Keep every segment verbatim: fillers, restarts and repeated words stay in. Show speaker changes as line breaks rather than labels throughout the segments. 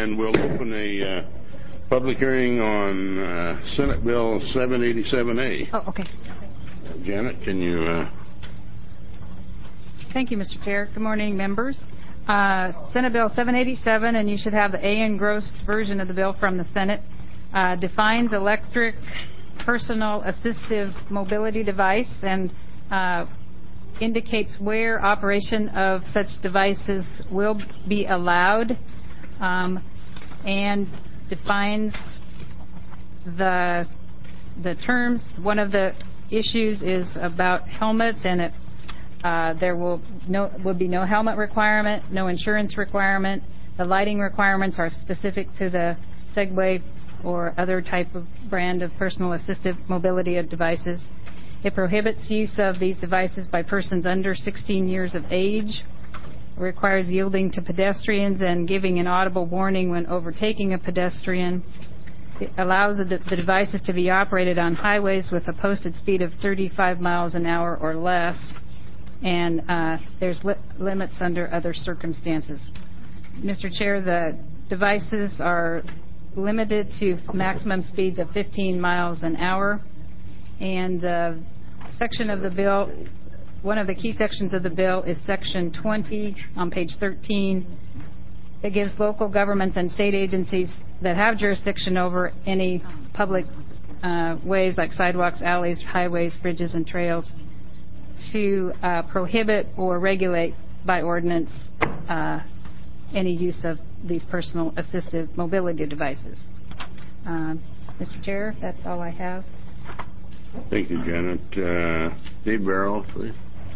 and we'll open a uh, public hearing on uh, Senate Bill seven eighty-seven A.
Oh, okay.
Janet, can you... Uh...
Thank you, Mister Chair. Good morning, members. Uh, Senate Bill seven eighty-seven, and you should have the A engrossed version of the bill from the Senate, uh, defines electric personal assistive mobility device and uh, indicates where operation of such devices will be allowed, um, and defines the the terms. One of the issues is about helmets, and it, uh, there will no will be no helmet requirement, no insurance requirement. The lighting requirements are specific to the Segway or other type of brand of personal assistive mobility devices. It prohibits use of these devices by persons under sixteen years of age. It requires yielding to pedestrians and giving an audible warning when overtaking a pedestrian. It allows the, de- the devices to be operated on highways with a posted speed of thirty-five miles an hour or less, and uh, there's li- limits under other circumstances. Mister Chair, the devices are limited to maximum speeds of fifteen miles an hour, and the section of the bill, one of the key sections of the bill is section twenty on page thirteen. It gives local governments and state agencies that have jurisdiction over any public uh, ways like sidewalks, alleys, highways, bridges, and trails to uh, prohibit or regulate by ordinance uh, any use of these personal assistive mobility devices. Uh, Mister Chair, that's all I have.
Thank you, Janet. Uh, Dave Barrow, please.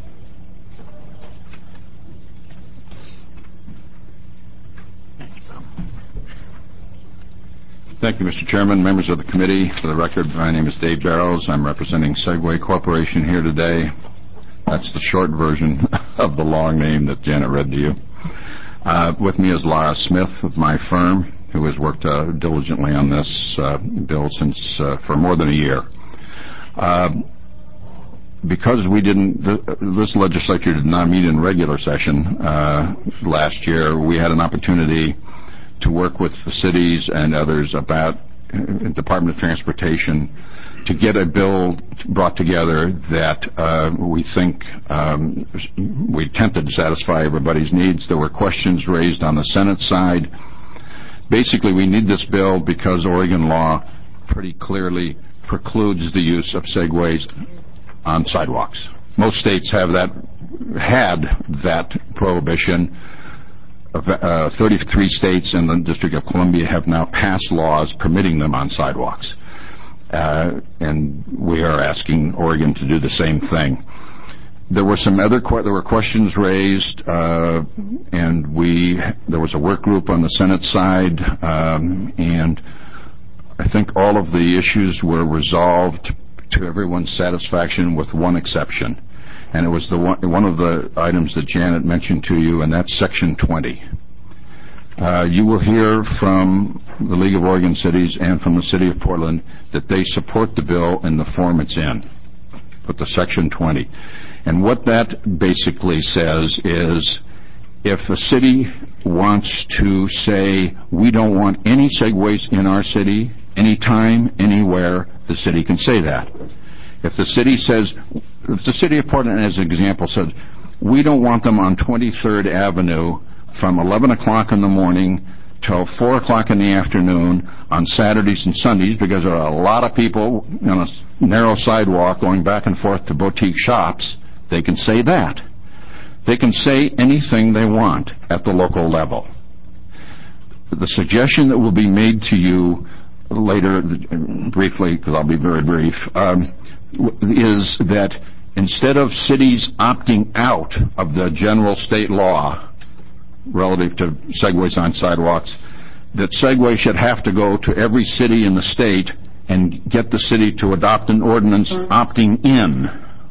Thank you, Mister Chairman, members of the committee. For the record, my name is Dave Barrows. I'm representing Segway Corporation here today. That's the short version of the long name that Janet read to you. Uh, with me is Laura Smith of my firm, who has worked uh, diligently on this uh, bill since uh, for more than a year. Uh, because we didn't, th- this legislature did not meet in regular session uh, last year, we had an opportunity to work with the cities and others about uh, Department of Transportation to get a bill brought together that uh, we think um, we attempted to satisfy everybody's needs. There were questions raised on the Senate side. Basically, we need this bill because Oregon law pretty clearly precludes the use of segways on sidewalks. Most states have that, had that prohibition. Uh, thirty-three states and the District of Columbia have now passed laws permitting them on sidewalks. Uh, and we are asking Oregon to do the same thing. There were some other que- there were questions raised, uh, and we there was a work group on the Senate side, um, and I think all of the issues were resolved to everyone's satisfaction, with one exception, and it was the one, one of the items that Janet mentioned to you, and that's Section twenty. Uh, you will hear from the League of Oregon Cities and from the City of Portland that they support the bill in the form it's in, with the Section twenty. And what that basically says is, if a city wants to say, we don't want any segways in our city, anytime, anywhere, the city can say that. If the city says, if the City of Portland, as an example, said, we don't want them on twenty-third Avenue from eleven o'clock in the morning till four o'clock in the afternoon on Saturdays and Sundays, because there are a lot of people on a narrow sidewalk going back and forth to boutique shops, they can say that. They can say anything they want at the local level. The suggestion that will be made to you later, briefly, because I'll be very brief, um, is that instead of cities opting out of the general state law relative to segways on sidewalks, that Segway should have to go to every city in the state and get the city to adopt an ordinance opting in.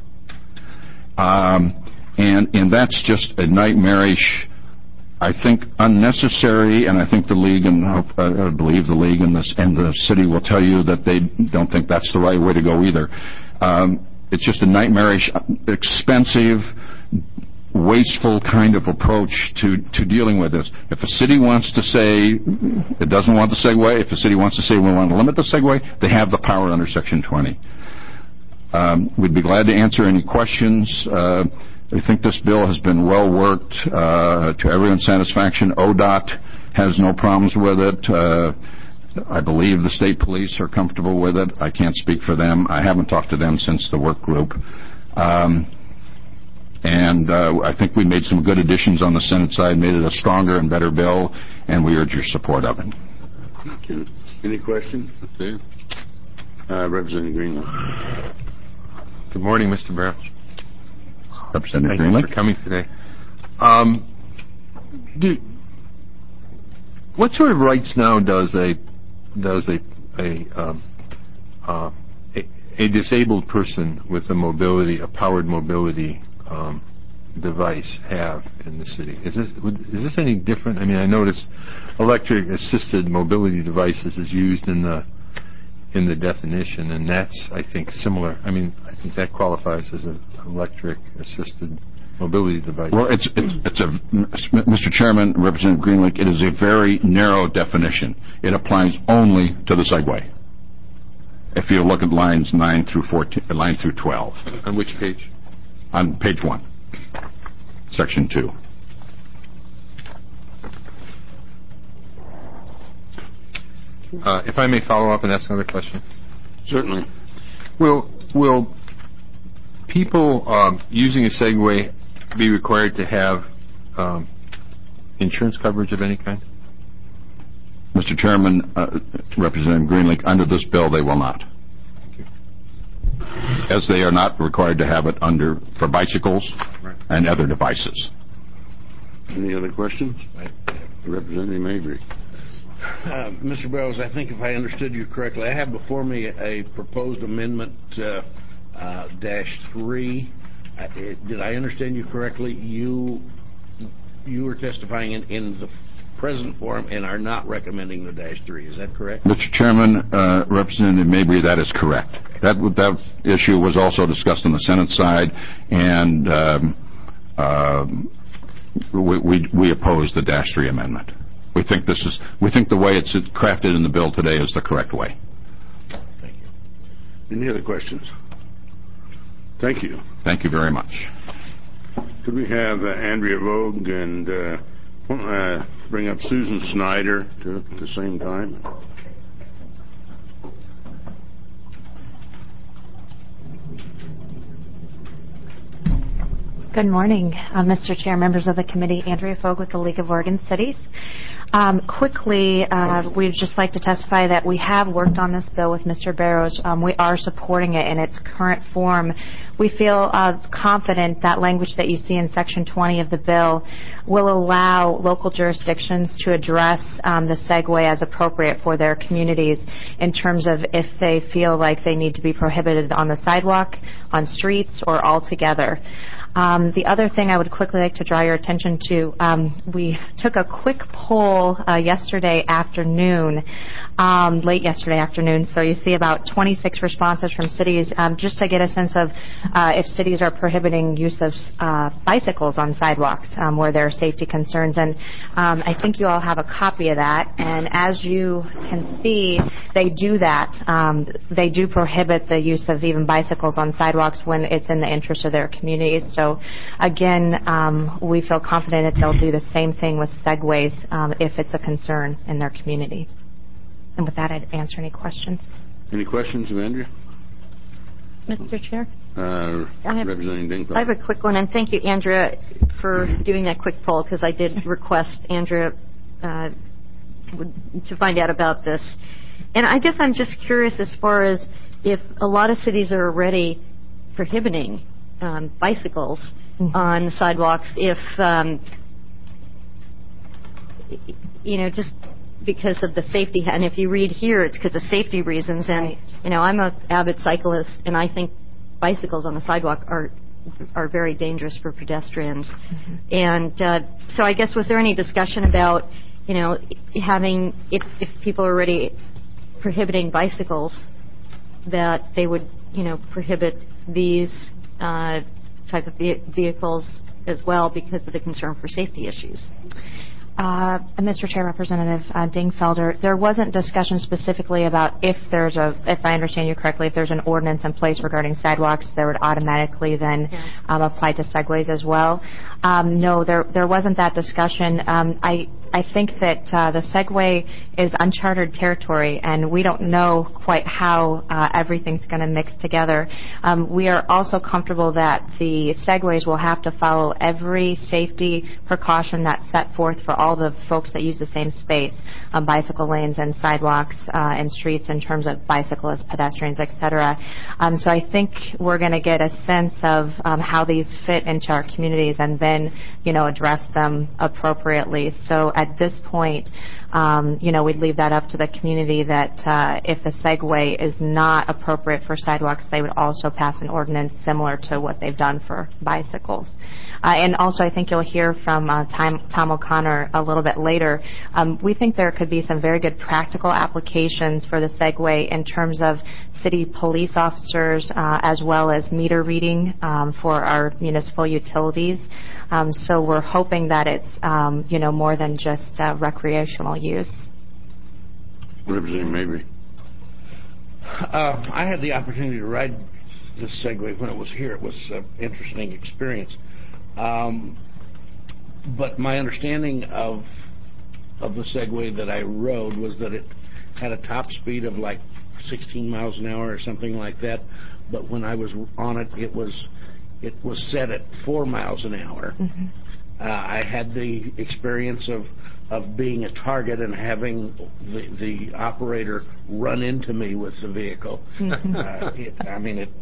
Um, and, and that's just a nightmarish, I think, unnecessary, and I think the League, and uh, I believe the League and the, and the city will tell you that they don't think that's the right way to go either. Um, it's just a nightmarish, expensive, wasteful kind of approach to, to dealing with this. If a city wants to say it doesn't want the Segway, if a city wants to say we want to limit the Segway, they have the power under Section twenty. Um, we'd be glad to answer any questions. Uh, I think this bill has been well worked uh, to everyone's satisfaction. O D O T has no problems with it. Uh, I believe the state police are comfortable with it. I can't speak for them. I haven't talked to them since the work group. Um, and uh, I think we made some good additions on the Senate side, made it a stronger and better bill, and we urge your support of it.
Thank you. Any questions? Okay. Uh, Representative Greenlee.
Good morning, Mister Barrows.
Representative
Thank
Greenlee.
you for coming today. Um, do, what sort of rights now does a does a a, um, uh, a a disabled person with a mobility, a powered mobility um, device have in the city? Is this would, is this any different? I mean, I notice electric assisted mobility devices is used in the in the definition, and that's, I think, similar. I mean, I think that qualifies as an electric assisted mobility device.
Well, it's, it's, it's a, Mister Chairman, Representative Greenlee, it is a very narrow definition. It applies only to the Segway. If you look at lines nine through fourteen, line through twelve.
On which page?
On page one, section two.
Uh, if I may follow up and ask another question.
Certainly.
Will will people um, using a Segway be required to have um, insurance coverage of any kind?
Mister Chairman, uh, Representative Greenlee, under this bill, they will not.
Thank you.
As they are not required to have it under for bicycles
Right.
and other devices.
Any other questions? Representative Mabry.
Uh, Mister Barrows, I think if I understood you correctly, I have before me a proposed amendment uh, uh, dash three. Uh, it, did I understand you correctly? You you were testifying in, in the present form and are not recommending the dash three. Is that correct?
Mister Chairman, uh, Representative Mabry, that is correct. That that issue was also discussed on the Senate side, and um, uh, we, we we oppose the dash three amendment. We think this is we think the way it's crafted in the bill today is the correct way.
Thank you.
Any other questions? Thank you.
Thank you very much.
Could we have uh, Andrea Vogue and uh, uh, bring up Susan Snyder to, at the same time?
Good morning, uh, Mister Chair, members of the committee. Andrea Fogg with the League of Oregon Cities. Um, quickly, uh, we'd just like to testify that we have worked on this bill with Mister Barrows. Um, we are supporting it in its current form. We feel uh, confident that language that you see in Section twenty of the bill will allow local jurisdictions to address um, the Segway as appropriate for their communities in terms of if they feel like they need to be prohibited on the sidewalk, on streets, or altogether. Um, the other thing I would quickly like to draw your attention to, um, we took a quick poll uh, yesterday afternoon, um, late yesterday afternoon, so you see about twenty-six responses from cities um, just to get a sense of uh, if cities are prohibiting use of uh, bicycles on sidewalks um, where there are safety concerns. And um, I think you all have a copy of that. And as you can see, they do that. Um, they do prohibit the use of even bicycles on sidewalks when it's in the interest of their communities. So, again, um, we feel confident that they'll do the same thing with Segways um, if it's a concern in their community. And with that, I'd answer any questions.
Any questions of Andrea?
Mister Chair?
Uh,
I have,
Representative Dinkler.
I have a quick one, and thank you, Andrea, for doing that quick poll, because I did request Andrea uh, to find out about this. And I guess I'm just curious as far as if a lot of cities are already prohibiting um, bicycles mm-hmm. on sidewalks, if, um, you know, just because of the safety, and if you read here, it's because of safety reasons. And
right.
you know, I'm an avid cyclist, and I think bicycles on the sidewalk are are very dangerous for pedestrians. Mm-hmm. And uh, so, I guess, was there any discussion about, you know, having if if people are already prohibiting bicycles, that they would, you know, prohibit these uh, type of ve- vehicles as well because of the concern for safety issues.
Uh, Mister Chair, Representative uh, Dingfelder, there wasn't discussion specifically about if there's a, if I understand you correctly, if there's an ordinance in place regarding sidewalks, there would automatically then
Yeah.
um, apply to segways as well. Um, no, there there wasn't that discussion. Um, I I think that uh, the Segway is uncharted territory, and we don't know quite how uh, everything's going to mix together. Um, we are also comfortable that the Segways will have to follow every safety precaution that's set forth for all the folks that use the same space, um, bicycle lanes and sidewalks uh, and streets in terms of bicyclists, pedestrians, et cetera. Um, so I think we're going to get a sense of um, how these fit into our communities and then, you know, address them appropriately. So at this point, um, you know, we'd leave that up to the community that uh, if the Segway is not appropriate for sidewalks, they would also pass an ordinance similar to what they've done for bicycles. Uh, and also, I think you'll hear from uh, Tom, Tom O'Connor a little bit later. Um, we think there could be some very good practical applications for the Segway in terms of city police officers uh, as well as meter reading um, for our municipal utilities. Um, so we're hoping that it's, um, you know, more than just uh, recreational use.
Representative Mabry.
Uh, I had the opportunity to ride this Segway when it was here. It was an interesting experience. Um, but my understanding of of the Segway that I rode was that it had a top speed of like sixteen miles an hour or something like that. But when I was on it, it was it was set at four miles an hour. Mm-hmm. Uh, I had the experience of of being a target and having the the operator run into me with the vehicle. Mm-hmm. Uh, it, I mean it.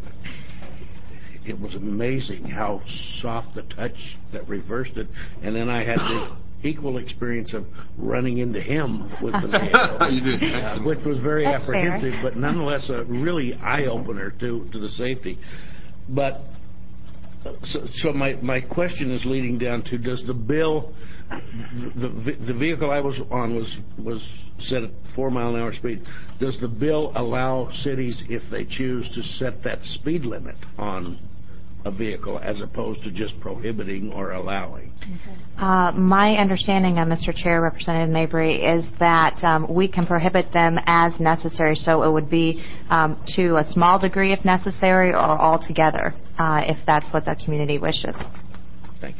It was amazing how soft the touch that reversed it, and then I had the equal experience of running into him with the vehicle,
you did.
Uh, which was very
That's
apprehensive,
fair.
but nonetheless a really eye-opener to to the safety. But so, so my my question is leading down to: does the bill, the the, the vehicle I was on was was set at four mile an hour speed? Does the bill allow cities, if they choose, to set that speed limit on a vehicle as opposed to just prohibiting or allowing?
Uh, my understanding, uh, Mister Chair, Representative Mabry, is that um, we can prohibit them as necessary. So it would be um, to a small degree if necessary, or altogether, uh, if that's what the community wishes.
Thank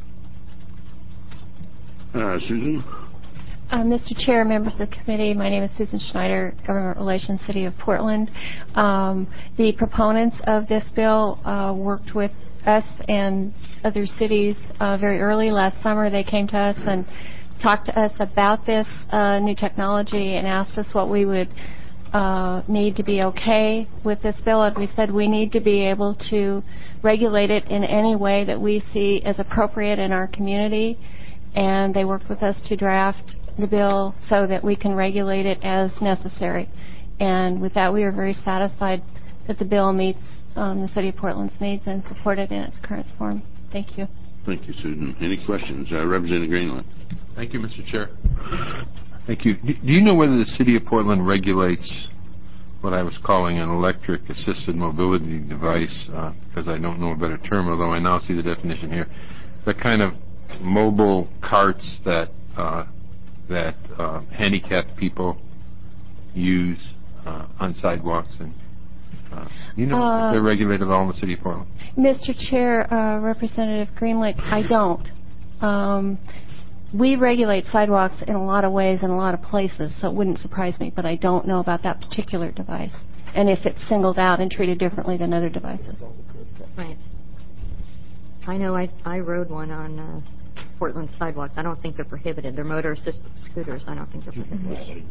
you.
Uh, Susan?
Uh, Mister Chair, members of the committee, my name is Susan Schneider, Government Relations, City of Portland. Um, the proponents of this bill uh, worked with us and other cities uh, very early last summer. They came to us and talked to us about this uh, new technology and asked us what we would uh, need to be okay with this bill. And we said we need to be able to regulate it in any way that we see as appropriate in our community. And they worked with us to draft the bill so that we can regulate it as necessary. And with that, we are very satisfied that the bill meets um, the City of Portland's needs and support it in its current form. Thank you.
Thank you, Susan. Any questions? Uh, Representative Greenland.
Thank you, Mister Chair. Thank you. Do you know whether the City of Portland regulates what I was calling an electric assisted mobility device, uh, because I don't know a better term, although I now see the definition here, the kind of mobile carts that uh, that uh, handicapped people use uh, on sidewalks, and uh, you know
Uh,
if they're regulated at all in the City of Portland?
Mister Chair, uh, Representative Greenlick, I don't. Um, we regulate sidewalks in a lot of ways in a lot of places, so it wouldn't surprise me, but I don't know about that particular device and if it's singled out and treated differently than other devices.
Right. I know I, I rode one on uh, Portland sidewalks. I don't think they're prohibited. They're motor-assisted scooters. I don't think they're prohibited.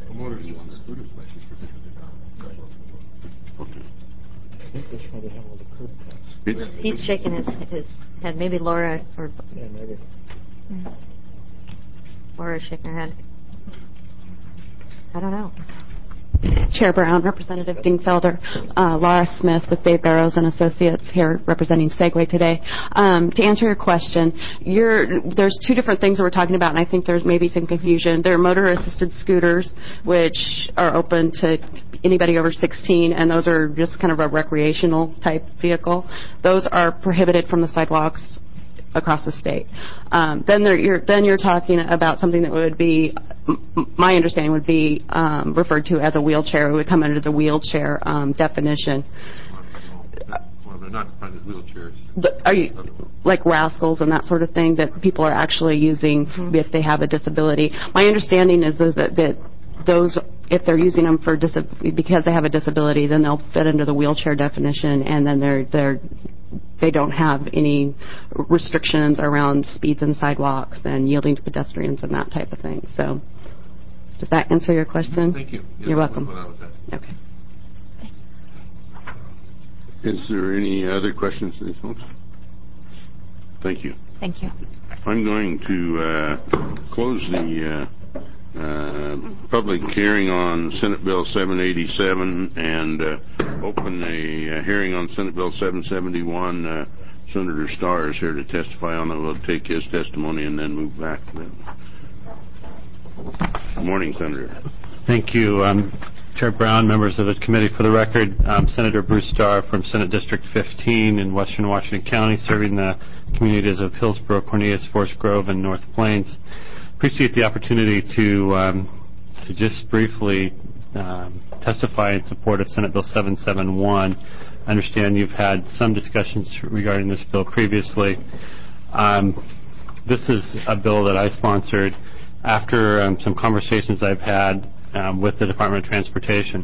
He's shaking his, his head. Maybe Laura or yeah, maybe. Yeah. Laura's shaking her head. I don't know.
Chair Brown, Representative Dingfelder, uh, Laura Smith with Dave Barrows and Associates here representing Segway today. Um, to answer your question, you're, there's two different things that we're talking about, and I think there's maybe some confusion. There are motor-assisted scooters, which are open to anybody over sixteen, and those are just kind of a recreational type vehicle. Those are prohibited from the sidewalks across the state. Um, then there, you're then you're talking about something that would be, m- my understanding would be um, referred to as a wheelchair. It would come under the wheelchair um, definition.
Well, they're not defined as wheelchairs.
The, are you like rascals and that sort of thing that people are actually using mm-hmm. if they have a disability? My understanding is, is that, that those, if they're using them for disab- because they have a disability, then they'll fit under the wheelchair definition, and then they're they're they don't have any restrictions around speeds and sidewalks and yielding to pedestrians and that type of thing. So, does that answer your question?
Thank you.
You're welcome.
Okay.
Is there any other questions to these folks? Thank you.
Thank you.
I'm going to uh, close the uh, uh, public hearing on Senate Bill seven eighty-seven and uh, open a uh, hearing on Senate Bill seven seventy-one. Uh, Senator Starr is here to testify on that. We'll take his testimony and then move back to them. Good morning, Senator.
Thank you. Um, Chair Brown, members of the committee. For the record, um, Senator Bruce Starr from Senate District fifteen in western Washington County, serving the communities of Hillsborough, Cornelius, Forest Grove, and North Plains. Appreciate the opportunity to um, to just briefly um, testify in support of Senate Bill seven seventy-one. I understand you've had some discussions regarding this bill previously. Um, this is a bill that I sponsored after um, some conversations I've had Um, with the Department of Transportation.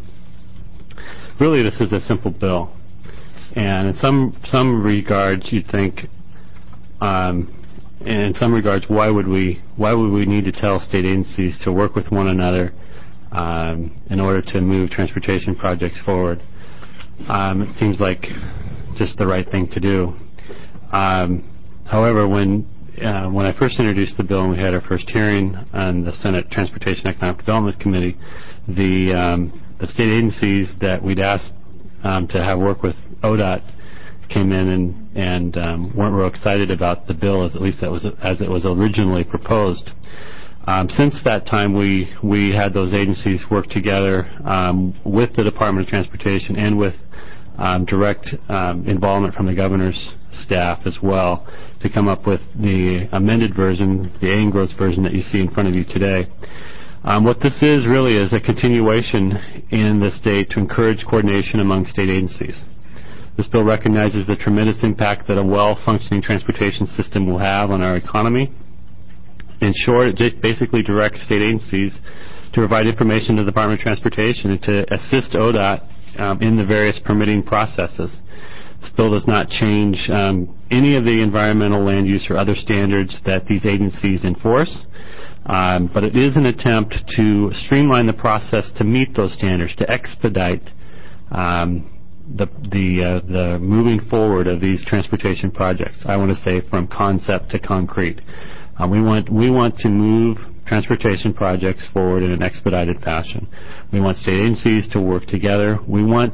Really, this is a simple bill, and in some some regards, you'd think, um, in some regards, why would we why would we need to tell state agencies to work with one another um, in order to move transportation projects forward? Um, it seems like just the right thing to do. Um, however, when Uh, when I first introduced the bill and we had our first hearing on the Senate Transportation Economic Development Committee, the, um, the state agencies that we'd asked um, to have work with O D O T came in and, and um, weren't real excited about the bill, as at least that was as it was originally proposed. Um, since that time, we we had those agencies work together um, with the Department of Transportation and with um, direct um, involvement from the governor's staff as well, to come up with the amended version, the A N Gross version that you see in front of you today. Um, what this is really is a continuation in the state to encourage coordination among state agencies. This bill recognizes the tremendous impact that a well-functioning transportation system will have on our economy. In short, it just basically directs state agencies to provide information to the Department of Transportation and to assist O D O T um, in the various permitting processes. This bill does not change um, any of the environmental, land use, or other standards that these agencies enforce, um, but it is an attempt to streamline the process to meet those standards, to expedite um, the the, uh, the moving forward of these transportation projects. I want to say from concept to concrete. Uh, we want we want to move transportation projects forward in an expedited fashion. We want state agencies to work together. We want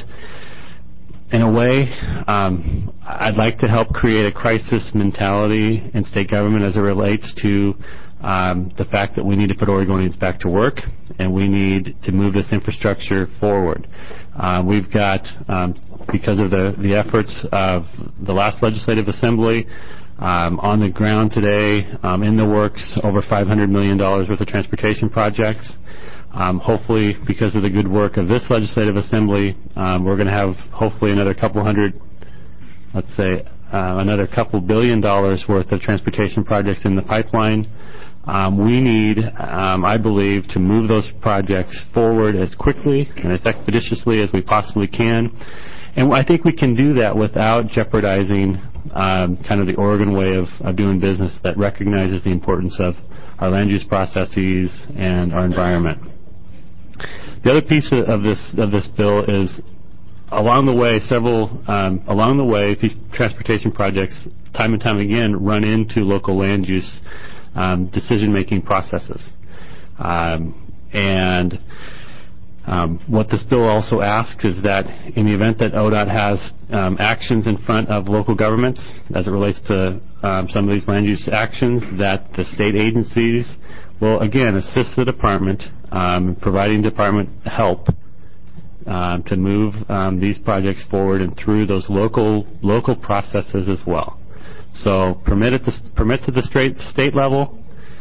In a way, um, I'd like to help create a crisis mentality in state government as it relates to um, the fact that we need to put Oregonians back to work, and we need to move this infrastructure forward. Uh, we've got, um, because of the, the efforts of the last legislative assembly, um, on the ground today, um, in the works, over five hundred million dollars worth of transportation projects. Um, hopefully, because of the good work of this legislative assembly, um, we're going to have hopefully another couple hundred, let's say, uh, another couple billion dollars worth of transportation projects in the pipeline. Um, we need, um, I believe, to move those projects forward as quickly and as expeditiously as we possibly can. And I think we can do that without jeopardizing um, kind of the Oregon way of, of doing business that recognizes the importance of our land use processes and our environment. The other piece of this of this bill is, along the way, several um, along the way, these transportation projects, time and time again, run into local land use um, decision-making processes, um, and um, what this bill also asks is that in the event that O D O T has um, actions in front of local governments as it relates to um, some of these land use actions, that the state agencies will again assist the department, um, providing department help um, to move um, these projects forward and through those local local processes as well. So permit at the permits at the straight state level,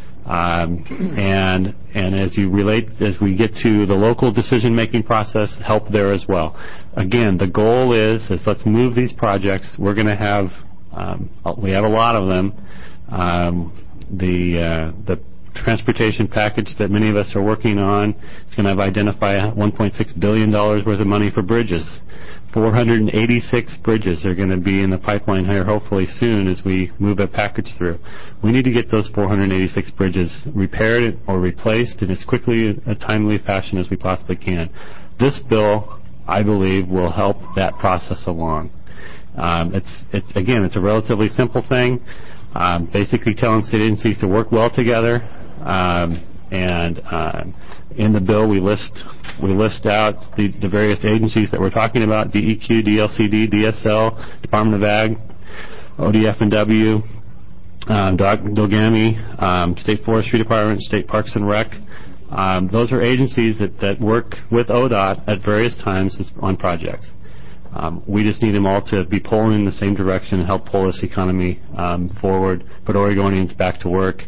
um, and and as you relate, as we get to the local decision-making process, help there as well. Again, the goal is, is let's move these projects. We're going to have, um, we have a lot of them. Um, the uh, the transportation package that many of us are working on is going to identify one point six billion dollars worth of money for bridges. four hundred eighty-six bridges are going to be in the pipeline here hopefully soon as we move a package through. We need to get those four hundred eighty-six bridges repaired or replaced in as quickly a timely fashion as we possibly can. This bill, I believe, will help that process along. Um, it's, it's again, it's a relatively simple thing, um, basically telling state agencies to work well together. Um, and uh, in the bill, we list we list out the, the various agencies that we're talking about: D E Q, D L C D, D S L, Department of Ag, O D F and W, um, Dogami, um, State Forestry Department, State Parks and Rec. Um, those are agencies that, that work with O D O T at various times on projects. Um, we just need them all to be pulling in the same direction and help pull this economy um, forward, put Oregonians back to work,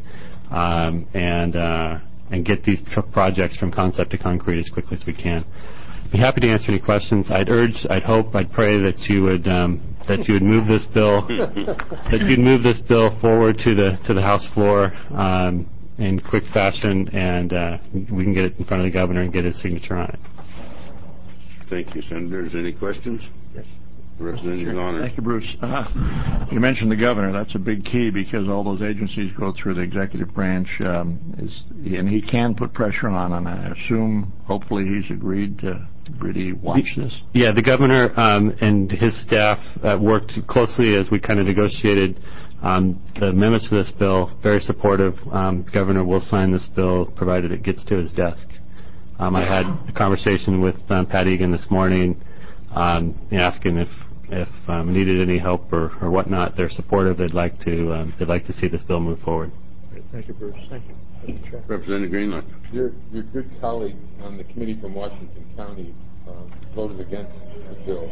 um, and uh, and get these tr- projects from concept to concrete as quickly as we can. Be happy to answer any questions. I'd urge, I'd hope, I'd pray that you would um, that you would move this bill, that you'd move this bill forward to the to the House floor um, in quick fashion, and uh, we can get it in front of the governor and get his signature on it.
Thank you, Senators. Any questions? Yes. Representative Honor.
Thank you, Bruce. Uh, you mentioned the governor. That's a big key because all those agencies go through the executive branch, um, is, and he can put pressure on. And I assume, hopefully, he's agreed to really watch this.
Yeah, the governor um, and his staff uh, worked closely as we kind of negotiated um, the amendments to this bill. Very supportive. Um, the governor will sign this bill provided it gets to his desk. Um, I had a conversation with um, Pat Egan this morning, um, asking if if um, needed any help or, or whatnot. They're supportive. They'd like to um, they'd like to see this bill move forward.
Great. Thank you, Bruce. Thank you, Mister Chair.
Representative Greenland.
Your your good colleague on the committee from Washington County uh, voted against the bill.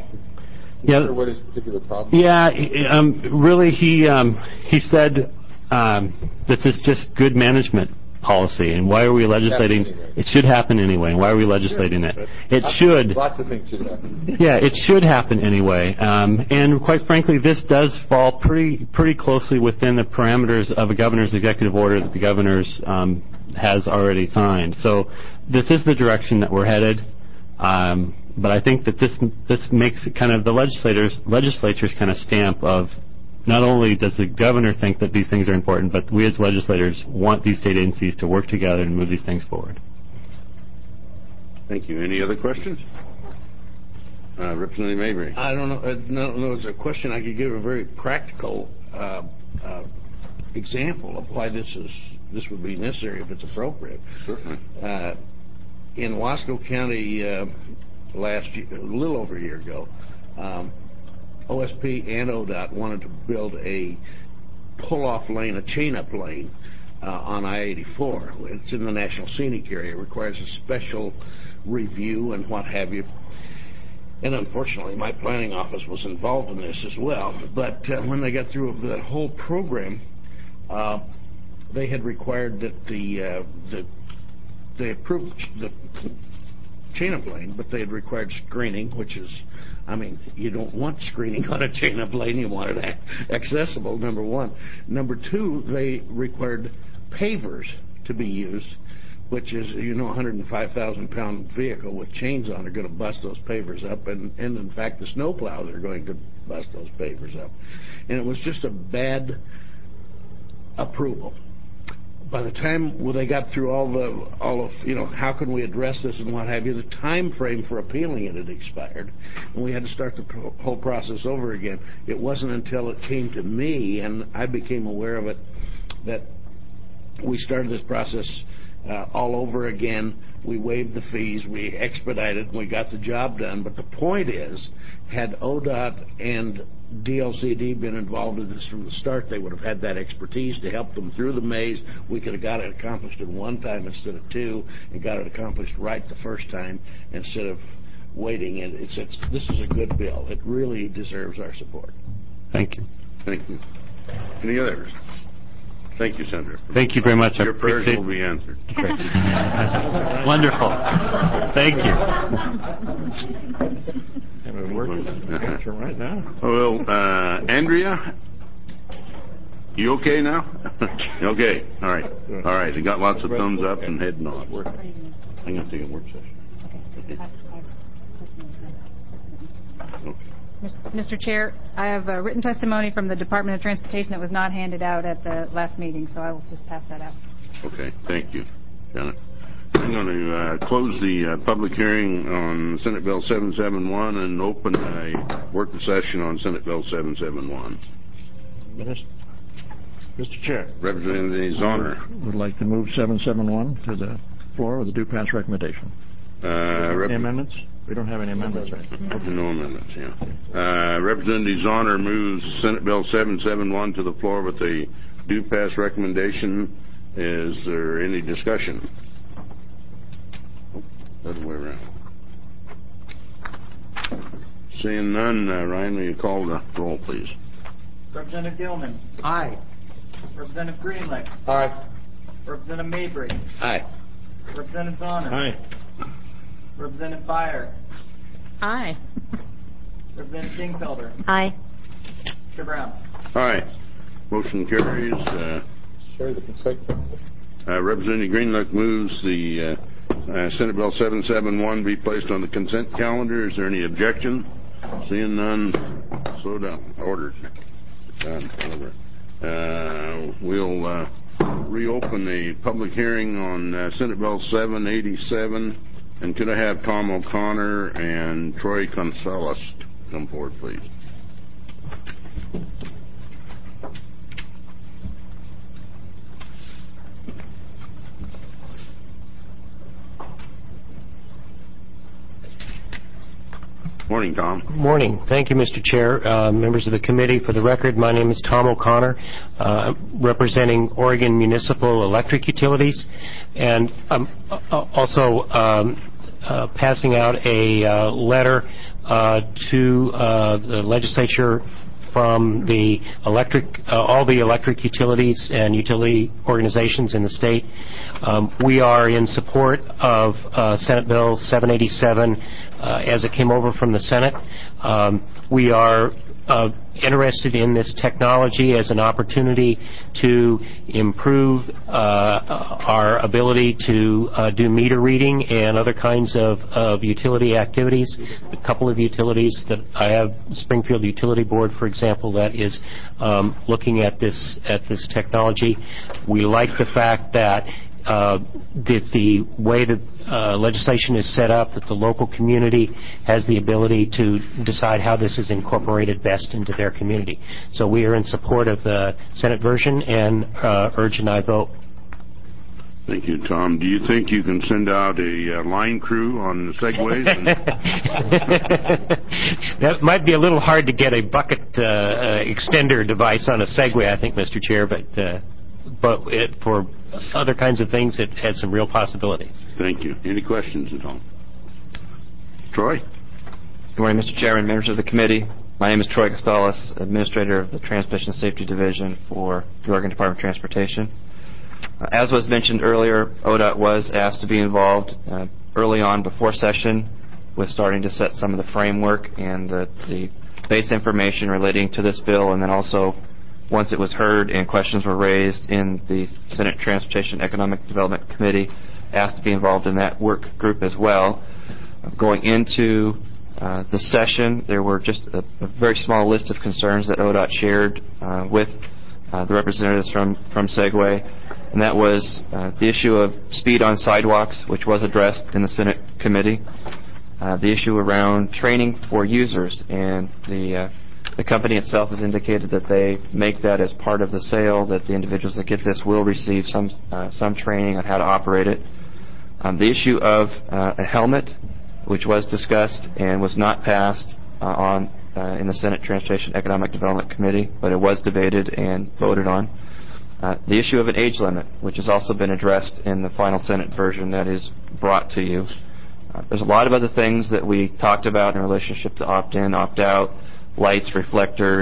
Yeah.
Sure what his particular problem?
Yeah. Um, really, he um, he said um, this is just good management policy, and why are we legislating?
Anyway.
It should happen anyway. And why are we legislating it? It
lots
should.
Of, lots of things should happen.
Yeah, it should happen anyway. Um, and quite frankly, this does fall pretty pretty closely within the parameters of a governor's executive order that the governor's um, has already signed. So this is the direction that we're headed. Um, but I think that this this makes it kind of the legislators legislature's kind of stamp of. Not only does the governor think that these things are important, but we as legislators want these state agencies to work together and move these things forward.
Thank you. Any other questions? Uh, Representative Mabry.
I don't know. Uh, no, no, it's a question I could give a very practical uh, uh, example of why this is this would be necessary if it's appropriate.
Certainly.
Uh, in Wasco County, uh, last year, a little over a year ago. Um, O S P and O D O T wanted to build a pull-off lane, a chain-up lane uh, on I eighty-four. It's in the National Scenic Area. It requires a special review and what have you. And unfortunately, my planning office was involved in this as well. But uh, when they got through with that whole program, uh, they had required that the, uh, the they approved the chain-up lane, but they had required screening, which is I mean, you don't want screening on a chain-up lane. You want it accessible, number one. Number two, they required pavers to be used, which is, you know, a one hundred five thousand pound vehicle with chains on are going to bust those pavers up. And, and, in fact, the snowplows are going to bust those pavers up. And it was just a bad approval. By the time well, they got through all the all of you know how can we address this and what have you, the time frame for appealing it had expired, and we had to start the pro- whole process over again. It wasn't until it came to me and I became aware of it that we started this process uh, all over again. We waived the fees, we expedited, and we got the job done. But the point is, had O D O T and D L C D been involved in this from the start, they would have had that expertise to help them through the maze. We could have got it accomplished in one time instead of two, and got it accomplished right the first time instead of waiting. And it's, it's this is a good bill. It really deserves our support.
Thank you.
Thank you. Any others? Thank you, Senator.
Thank you very much. I
Your prayers
appreciate-
will be answered.
Wonderful. Thank you.
And it works right now.
Well, uh, Andrea, you okay now? Okay, all right. All right, you got lots of thumbs up and head nods. I'm going to take a work session. Okay. Okay.
Mister Chair, I have a written testimony from the Department of Transportation that was not handed out at the last meeting, so I will just pass that out.
Okay, thank you, Janet. I'm going to uh, close the uh, public hearing on Senate Bill seven seventy-one and open a work session on Senate Bill seven seventy-one.
Mister Chair.
Representative Zahner.
Would like to move seven seventy-one to the floor with a due pass recommendation.
Uh, Rep-
Any amendments? We don't have any amendments, right?
Okay. No amendments, yeah. Uh, Representative Zahner moves Senate Bill seven seventy-one to the floor with a due pass recommendation. Is there any discussion? Oh, other way around. Seeing none, uh, Ryan, will you call the roll, please?
Representative Gilman. Aye. Representative Greenlick.
Aye.
Representative Mabry.
Aye.
Representative Zahner.
Aye.
Representative Byer.
Aye.
Representative Dingfelder.
Aye.
Chair Brown.
Aye. Motion carries. Uh,
Chair, the consent calendar.
uh, Representative Greenlick moves the uh, uh, Senate Bill seven seventy-one be placed on the consent calendar. Is there any objection? Seeing none, slow down. Ordered. Done. Over. Uh, we'll uh, reopen the public hearing on uh, Senate Bill seven eighty-seven. And could I have Tom O'Connor and Troy Gonzalez come forward, please? Morning, Tom.
Morning. Thank you, Mister Chair. Uh, members of the committee, for the record, my name is Tom O'Connor, uh, representing Oregon Municipal Electric Utilities, and I'm uh, also um, uh, passing out a uh, letter uh, to uh, the legislature from the electric, uh, all the electric utilities and utility organizations in the state. Um, we are in support of uh, Senate Bill seven eighty-seven uh, as it came over from the Senate. Um, we are uh, interested in this technology as an opportunity to improve uh, our ability to uh, do meter reading and other kinds of, of utility activities. A couple of utilities that I have, Springfield Utility Board, for example, that is um, looking at this at this technology. We like the fact that Uh, that the way that uh, legislation is set up, that the local community has the ability to decide how this is incorporated best into their community. So we are in support of the Senate version and uh, urge an aye vote.
Thank you, Tom. Do you think you can send out a uh, line crew on the segways? And
that might be a little hard to get a bucket uh, uh, extender device on a Segway, I think, Mister Chair, but uh, but it, for other kinds of things, it has some real possibilities.
Thank you. Any questions at all? Troy?
Good morning, Mister Chairman, members of the committee. My name is Troy Costalis, Administrator of the Transmission Safety Division for the Oregon Department of Transportation. Uh, as was mentioned earlier, O D O T was asked to be involved uh, early on before session with starting to set some of the framework and the, the base information relating to this bill, and then also once it was heard and questions were raised in the Senate Transportation Economic Development Committee, asked to be involved in that work group as well. Uh, going into uh, the session, there were just a, a very small list of concerns that O D O T shared uh, with uh, the representatives from, from Segway, and that was uh, the issue of speed on sidewalks, which was addressed in the Senate committee, uh, the issue around training for users, and the uh, The company itself has indicated that they make that as part of the sale, that the individuals that get this will receive some uh, some training on how to operate it. Um, the issue of uh, a helmet, which was discussed and was not passed uh, on uh, in the Senate Transportation Economic Development Committee, but it was debated and voted on. Uh, the issue of an age limit, which has also been addressed in the final Senate version that is brought to you. Uh, there's a lot of other things that we talked about in relationship to opt-in, opt-out, lights, reflectors,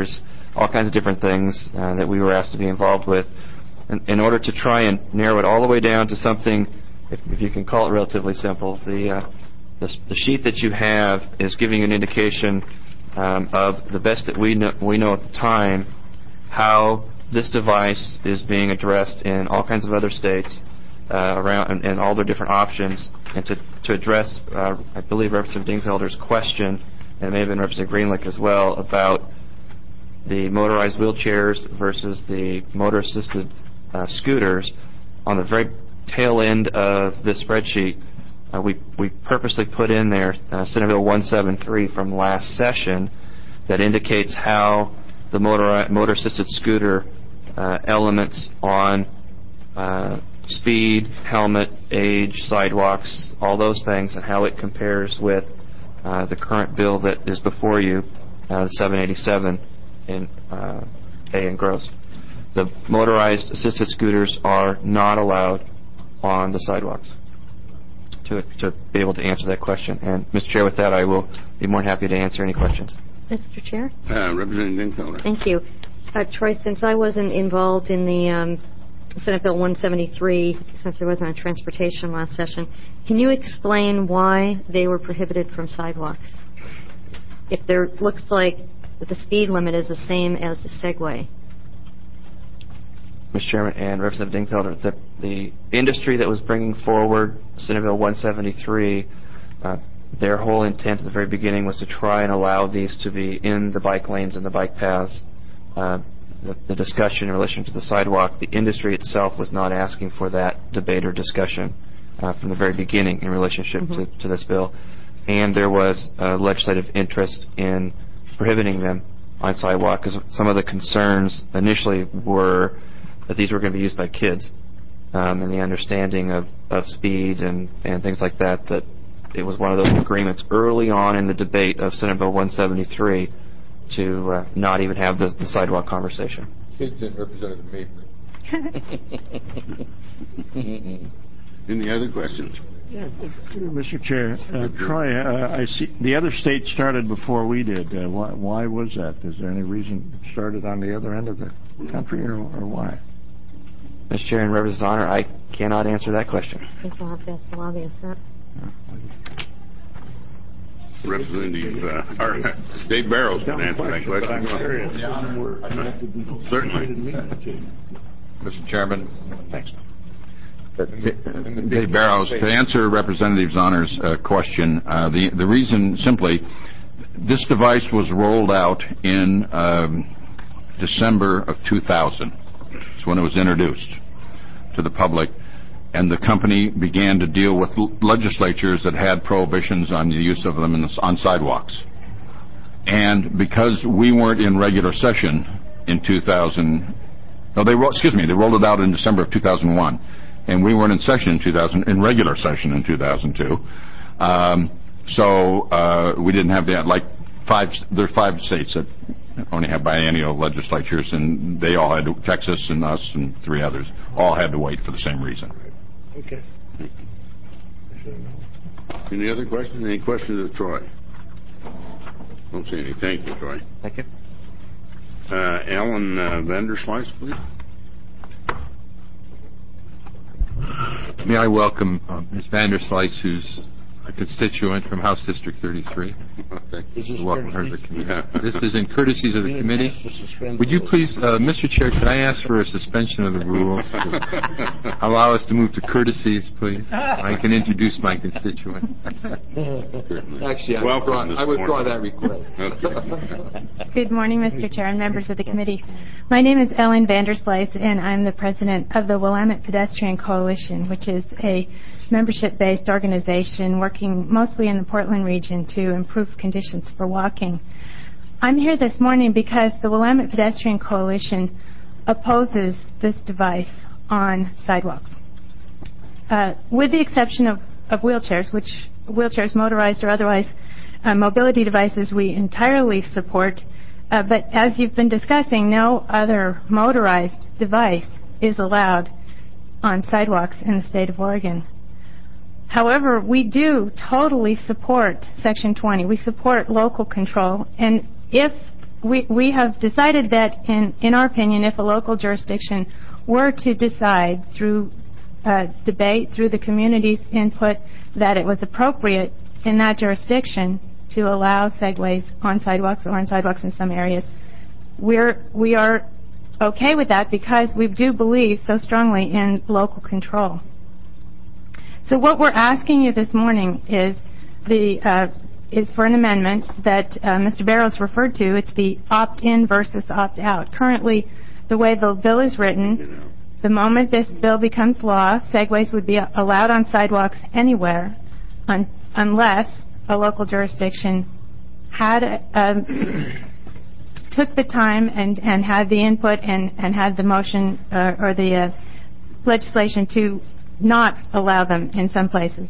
all kinds of different things uh, that we were asked to be involved with. In, in order to try and narrow it all the way down to something, if, if you can call it relatively simple, the, uh, the, the sheet that you have is giving you an indication um, of the best that we know, we know at the time how this device is being addressed in all kinds of other states uh, around and, and all their different options, and to, to address, uh, I believe, Representative Dingfelder's question, and it may have been Representative Greenlick as well, about the motorized wheelchairs versus the motor-assisted uh, scooters. On the very tail end of this spreadsheet, uh, we, we purposely put in there uh, Senate Bill one seventy-three from last session that indicates how the motor, motor-assisted scooter uh, elements on uh, speed, helmet, age, sidewalks, all those things, and how it compares with uh, the current bill that is before you, uh, the seven eighty-seven in uh, A engrossed. The motorized assisted scooters are not allowed on the sidewalks. To, to be able to answer that question. And, Mister Chair, with that, I will be more than happy to answer any questions.
Mister Chair?
Uh, Representative Dingfelder.
Thank you. Uh, Troy, since I wasn't involved in the um, Senate Bill one seventy-three, since I wasn't on transportation last session, can you explain why they were prohibited from sidewalks? If there looks like the speed limit is the same as the Segway.
Mister Chairman and Representative Dingfelder, the, the industry that was bringing forward Senate Bill one seventy-three, uh, their whole intent at the very beginning was to try and allow these to be in the bike lanes and the bike paths. Uh, the, the discussion in relation to the sidewalk, the industry itself was not asking for that debate or discussion uh, from the very beginning in relationship mm-hmm. to, to this bill. And there was uh, legislative interest in prohibiting them on sidewalk, because some of the concerns initially were that these were going to be used by kids, um, and the understanding of, of speed and, and things like that, that it was one of those agreements early on in the debate of Senate Bill one seventy-three to uh, not even have the, the sidewalk conversation.
Kids and Representative Maitland.
Any other questions?
Yeah, Mister Chair, uh, Troy, uh, I see the other states started before we did. Uh, why, why was that? Is there any reason it started on the other end of the country, or, or why?
Mister Chair and Representative Honor, I cannot answer that question.
I think we'll have to ask the lobbyist that.
Representative uh, or, Dave Barrows can answer that question. Certainly.
Mister Chairman. Thanks. Dave Barrows, to answer Representative Zahner's uh, question, uh, the, the reason simply, this device was rolled out in um, December of two thousand. It's when it was introduced to the public, and the company began to deal with l- legislatures that had prohibitions on the use of them in the, on sidewalks. And because we weren't in regular session in two thousand, no, they ro- excuse me, they rolled it out in December of two thousand one. And we weren't in session in two thousand, in regular session in two thousand two. Um, so uh, we didn't have that. Like five, there are five states that only have biennial legislatures, and they all had to, Texas and us and three others, all had to wait for the same reason.
Okay.
Any other questions? Any questions of Troy? Don't see any. Thank you, Troy.
Thank you.
Uh, Ellen uh, Vanderslice, please.
May I welcome uh, Miz Vanderslice, who's a constituent from House District thirty-three.
Okay.
Welcome her to the committee. This is in courtesies of the committee. Would you please, uh, Mister Chair, could I ask for a suspension of the rules to allow us to move to courtesies, please? I can introduce my constituent. Actually, I withdraw, I withdraw that request.
Okay. Good morning, Mister Chair and members of the committee. My name is Ellen Vanderslice, and I'm the president of the Willamette Pedestrian Coalition, which is a membership-based organization working mostly in the Portland region to improve conditions for walking. I'm here this morning because the Willamette Pedestrian Coalition opposes this device on sidewalks. Uh, with the exception of, of wheelchairs, which wheelchairs, motorized or otherwise, uh, mobility devices we entirely support, uh, but as you've been discussing, no other motorized device is allowed on sidewalks in the state of Oregon. However, we do totally support Section twenty. We support local control, and if we, we have decided that, in, in our opinion, if a local jurisdiction were to decide through uh, debate, through the community's input, that it was appropriate in that jurisdiction to allow segways on sidewalks or on sidewalks in some areas, we're, we are okay with that because we do believe so strongly in local control. So what we're asking you this morning is the uh, is for an amendment that uh, Mister Barrows referred to. It's the opt-in versus opt-out. Currently, the way the bill is written, the moment this bill becomes law, segways would be allowed on sidewalks anywhere un- unless a local jurisdiction had um, took the time and, and had the input and, and had the motion uh, or the uh, legislation to not allow them in some places.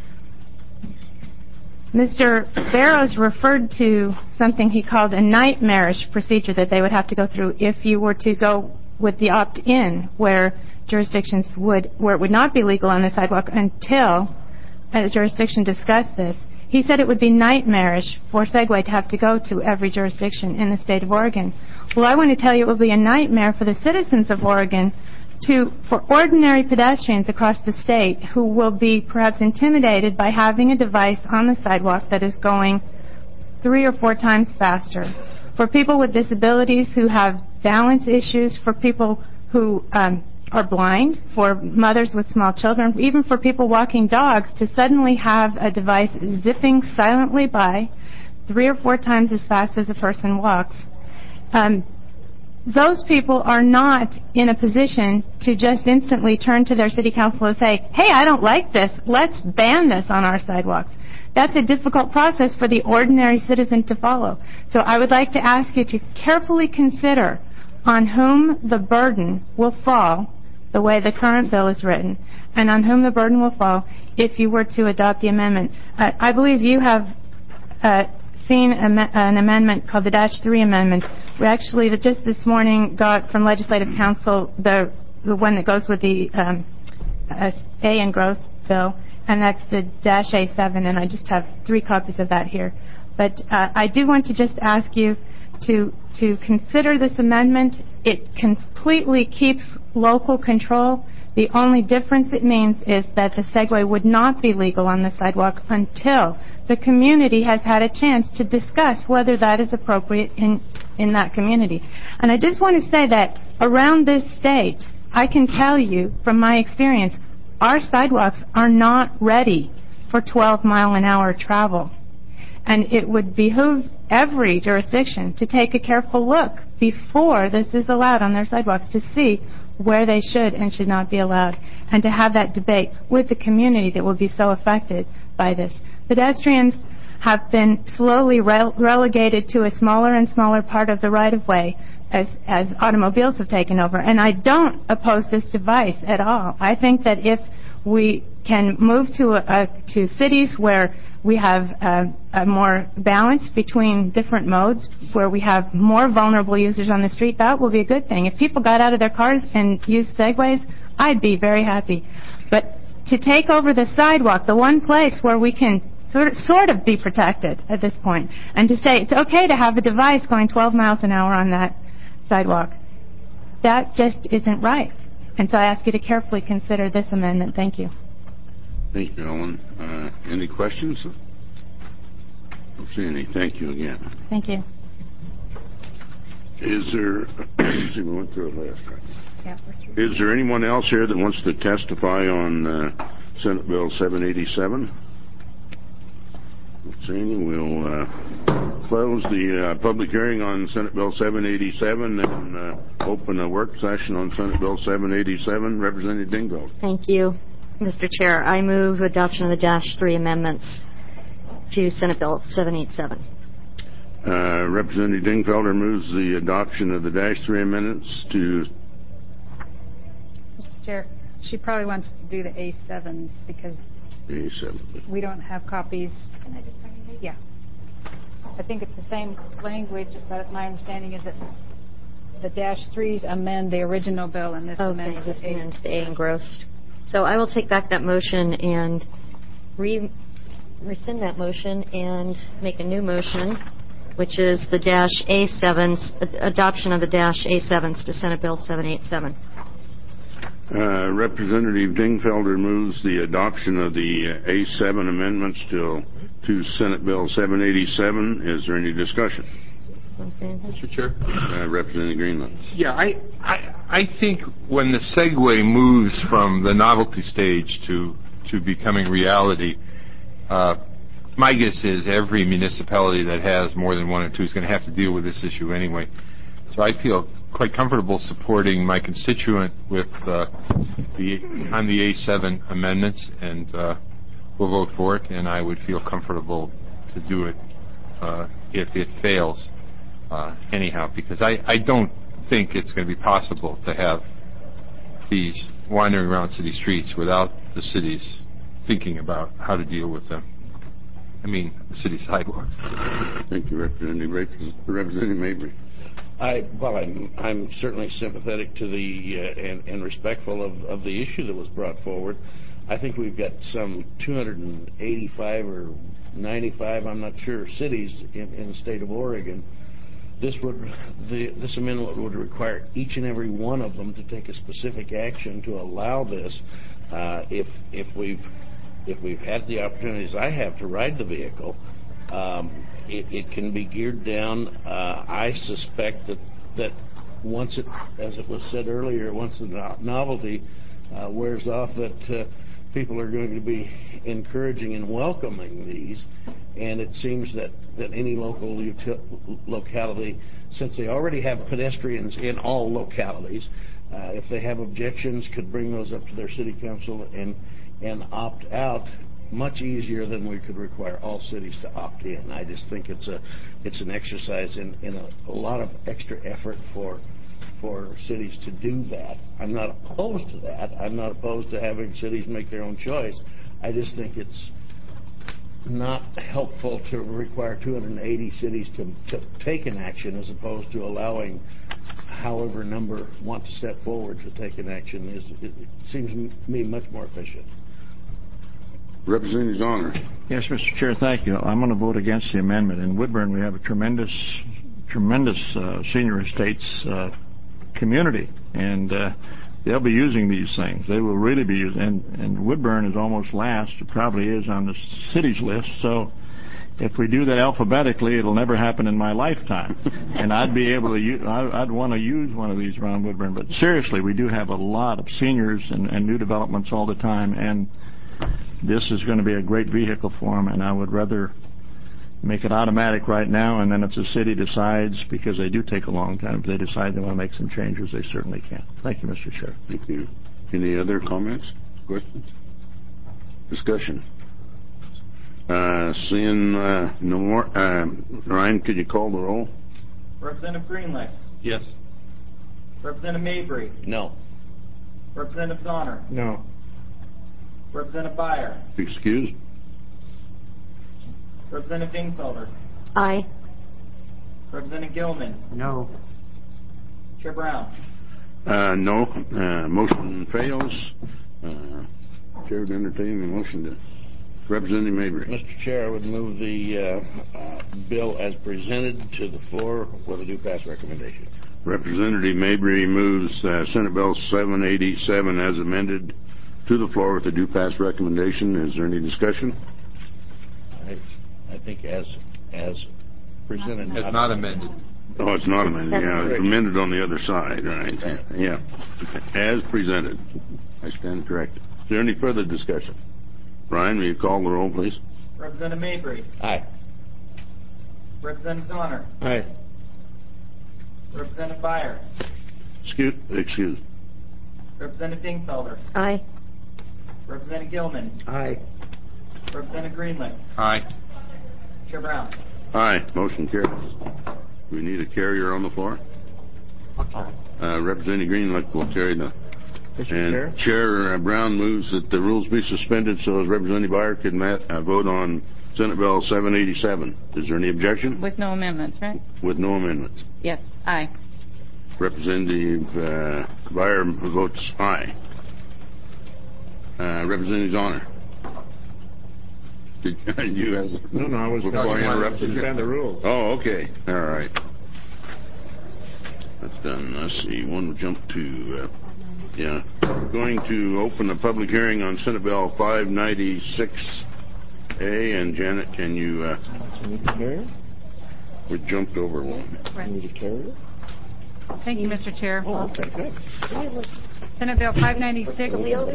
Mister Barrows referred to something he called a nightmarish procedure that they would have to go through if you were to go with the opt-in, where jurisdictions would, where it would not be legal on the sidewalk until a jurisdiction discussed this. He said it would be nightmarish for Segway to have to go to every jurisdiction in the state of Oregon. Well, I want to tell you it will be a nightmare for the citizens of Oregon to, for ordinary pedestrians across the state who will be perhaps intimidated by having a device on the sidewalk that is going three or four times faster. For people with disabilities who have balance issues, for people who um, are blind, for mothers with small children, even for people walking dogs, to suddenly have a device zipping silently by three or four times as fast as a person walks. Um, those people are not in a position to just instantly turn to their city council and say, hey, I don't like this, let's ban this on our sidewalks. That's a difficult process for the ordinary citizen to follow. So I would like to ask you to carefully consider on whom the burden will fall, the way the current bill is written, and on whom the burden will fall if you were to adopt the amendment. Uh, I believe you have uh, seen a, an amendment called the Dash three Amendment. We actually just this morning got from Legislative Council the, the one that goes with the um, uh, A and growth bill, and that's the Dash A seven, and I just have three copies of that here. But uh, I do want to just ask you to to consider this amendment. It completely keeps local control. The only difference it means is that the Segway would not be legal on the sidewalk until the community has had a chance to discuss whether that is appropriate in, in that community. And I just want to say that around this state, I can tell you from my experience, our sidewalks are not ready for twelve mile an hour travel. And it would behoove every jurisdiction to take a careful look before this is allowed on their sidewalks to see where they should and should not be allowed, and to have that debate with the community that will be so affected by this. Pedestrians have been slowly rele- relegated to a smaller and smaller part of the right-of-way as, as automobiles have taken over. And I don't oppose this device at all. I think that if we can move to, a, to cities where we have a, a more balance between different modes, where we have more vulnerable users on the street, that will be a good thing. If people got out of their cars and used Segways, I'd be very happy. But to take over the sidewalk, the one place where we can sort of, sort of be protected at this point, and to say it's okay to have a device going twelve miles an hour on that sidewalk, that just isn't right. And so I ask you to carefully consider this amendment. Thank you.
Thank you, Ellen. Uh, any questions? I don't see any. Thank you again.
Thank you.
Is there, see, we went through it last time.
Yeah, we're through.
Is there anyone else here that wants to testify on uh, Senate Bill seven eighty-seven? Not seeing any. We'll uh, close the uh, public hearing on Senate Bill seven eighty-seven and uh, open a work session on Senate Bill seven eighty-seven. Representative Dingfelder.
Thank you, Mister Chair. I move adoption of the Dash three amendments to Senate Bill seven eighty-seven.
Uh, Representative Dingfelder moves the adoption of the Dash three amendments to...
Mister Chair, she probably wants to do the A sevens because
A seven.
We don't have copies. Can I just Yeah. I think it's the same language, but my understanding is that the Dash threes amend the original bill and this
okay,
amends
this
the
amends the A engrossed. So I will take back that motion and re- rescind that motion and make a new motion which is the dash A sevens, adoption of the dash A sevens to Senate Bill seven eighty-seven.
Uh, Representative Dingfelder moves the adoption of the uh, A seven amendments to, to Senate Bill seven eighty-seven. Is there any discussion?
Mister Chair?
Uh, Representative Greenland.
Yeah, I, I, I think when the segue moves from the novelty stage to, to becoming reality, uh, my guess is every municipality that has more than one or two is going to have to deal with this issue anyway. So I feel quite comfortable supporting my constituent with uh, the on the A seven amendments, and uh, we'll vote for it. And I would feel comfortable to do it uh, if it fails, uh, anyhow, because I, I don't think it's going to be possible to have these wandering around city streets without the cities thinking about how to deal with them. I mean, the city sidewalks.
Thank you, Representative Rachel. Representative Mabry.
I, well, I'm, I'm certainly sympathetic to the uh, and, and respectful of, of the issue that was brought forward. I think we've got some two hundred eighty-five or ninety-five, I'm not sure, cities in, in the state of Oregon. This would the, this amendment would require each and every one of them to take a specific action to allow this. Uh, if if we've if we've had the opportunities I have to ride the vehicle. Um, It, it can be geared down. Uh, I suspect that that once it, as it was said earlier, once the no- novelty uh, wears off, that uh, people are going to be encouraging and welcoming these. And it seems that, that any local util- locality, since they already have pedestrians in all localities, uh, if they have objections, could bring those up to their city council and and opt out much easier than we could require all cities to opt in. I just think it's a it's an exercise in, in a, a lot of extra effort for for cities to do that. I'm not opposed to that. I'm not opposed to having cities make their own choice. I just think it's not helpful to require two hundred eighty cities to, to take an action as opposed to allowing however number want to step forward to take an action. Is it, it seems to me much more efficient.
Representative Zahner.
Yes, Mister Chair, thank you. I'm going to vote against the amendment. In Woodburn, we have a tremendous, tremendous uh, senior estates uh, community, and uh, they'll be using these things. They will really be using, and, and Woodburn is almost last. It probably is on the city's list, so if we do that alphabetically, it'll never happen in my lifetime. And I'd be able to use, I'd want to use one of these around Woodburn. But seriously, we do have a lot of seniors and, and new developments all the time, and this is going to be a great vehicle for them, and I would rather make it automatic right now, and then if the city decides, because they do take a long time, if they decide they want to make some changes, they certainly can. Thank you, Mister Chair.
Thank you. Any other comments, questions, discussion? Uh, seeing uh, no more, uh, Ryan, could you call the roll?
Representative Greenlee.
Yes.
Representative Mabry.
No.
Representative Zahner.
No.
Representative Byer.
Excuse?
Representative Dingfelder.
Aye.
Representative Gilman.
No.
Chair Brown.
Uh, no. Uh, motion fails. Uh, Chair would entertain the motion to Representative Mabry.
Mister Chair, I would move the uh, uh, bill as presented to the floor with a due pass recommendation.
Representative Mabry moves uh, Senate Bill seven eighty-seven as amended to the floor with a due pass recommendation. Is there any discussion?
I, I think as as presented.
As not amended.
Oh, it's not amended. Yeah, it's amended on the other side, right? Yeah. As presented. I stand corrected. Is there any further discussion? Brian, will you call the roll, please?
Representative Mabry.
Aye.
Representative Zahner.
Aye.
Representative Byer.
Excuse. Excuse.
Representative Dingfelder.
Aye.
Representative Gilman.
Aye.
Representative Greenlee.
Aye.
Chair Brown.
Aye. Motion carries. Do we need a carrier on the floor? Uh, Representative Greenlee will carry the...
Mister
And
Chair?
Chair uh, Brown moves that the rules be suspended so as Representative Byer could ma- uh, vote on Senate Bill seven eighty-seven. Is there any objection?
With no amendments, right?
With no amendments.
Yes. Aye.
Representative uh, Byer votes aye. Uh, Representative Zahner. Did you as
No, no, I was
before I interrupted you.
Suspend the rules.
Oh, okay. All right. That's done. Let's see. One will jump to, uh, yeah. Going to open a public hearing on Senate Bill five ninety-six A. And Janet, can you? Uh, we jumped over one.
Thank you, Mister Chair.
Oh, okay, good.
Senate Bill five ninety-six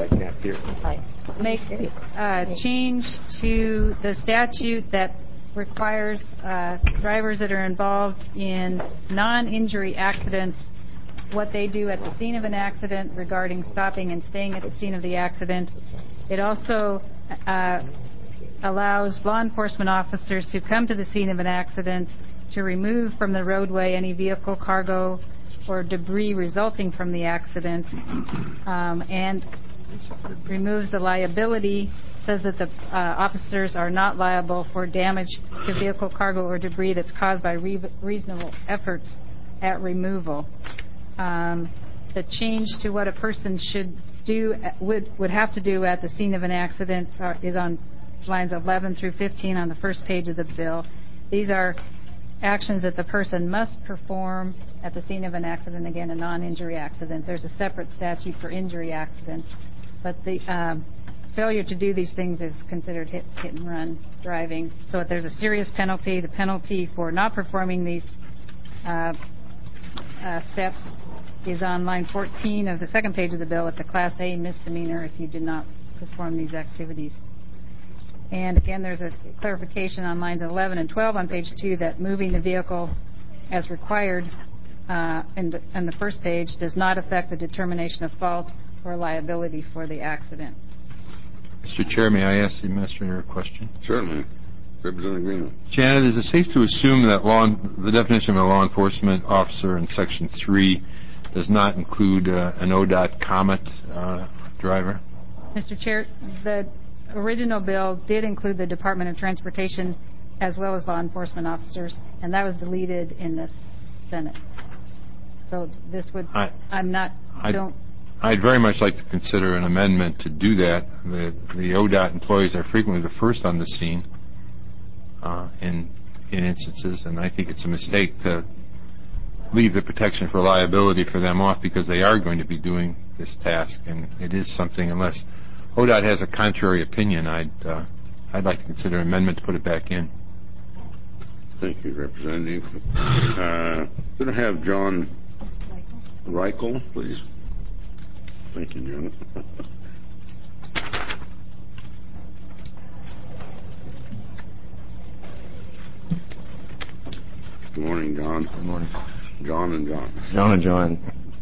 make uh, change to the statute that requires uh, drivers that are involved in non-injury accidents, what they do at the scene of an accident regarding stopping and staying at the scene of the accident. It also uh, allows law enforcement officers who come to the scene of an accident to remove from the roadway any vehicle, cargo, or debris resulting from the accident, um, and removes the liability, says that the uh, officers are not liable for damage to vehicle, cargo, or debris that's caused by re- reasonable efforts at removal. Um, the change to what a person should do, would, would have to do at the scene of an accident are, is on lines eleven through fifteen on the first page of the bill. These are actions that the person must perform at the scene of an accident, again, a non-injury accident. There's a separate statute for injury accidents, but the um, failure to do these things is considered hit, hit and run driving. So if there's a serious penalty, the penalty for not performing these uh, uh, steps is on line fourteen of the second page of the bill. It's a Class A misdemeanor if you did not perform these activities. And again, there's a clarification on lines eleven and twelve on page two that moving the vehicle as required uh, in, the, in the first page does not affect the determination of fault or liability for the accident.
Mister Chair, may I ask the Administrator a question?
Certainly. Representative Greenwood.
Janet, is it safe to assume that law, the definition of a law enforcement officer in Section three does not include uh, an O D O T Comet uh, driver?
Mister Chair, the original bill did include the Department of Transportation as well as law enforcement officers, and that was deleted in the Senate. So this would, I, I'm not,
I'd,
don't.
I'd very much like to consider an amendment to do that. The, the O D O T employees are frequently the first on the scene uh, in, in instances, and I think it's a mistake to leave the protection for liability for them off because they are going to be doing this task, and it is something, unless O D O T has a contrary opinion, I'd, uh, I'd like to consider an amendment to put it back in.
Thank you, Representative. Uh, could I have John Reichel, please? Thank you, Janet. Good morning, John.
Good morning.
John and John.
John and John.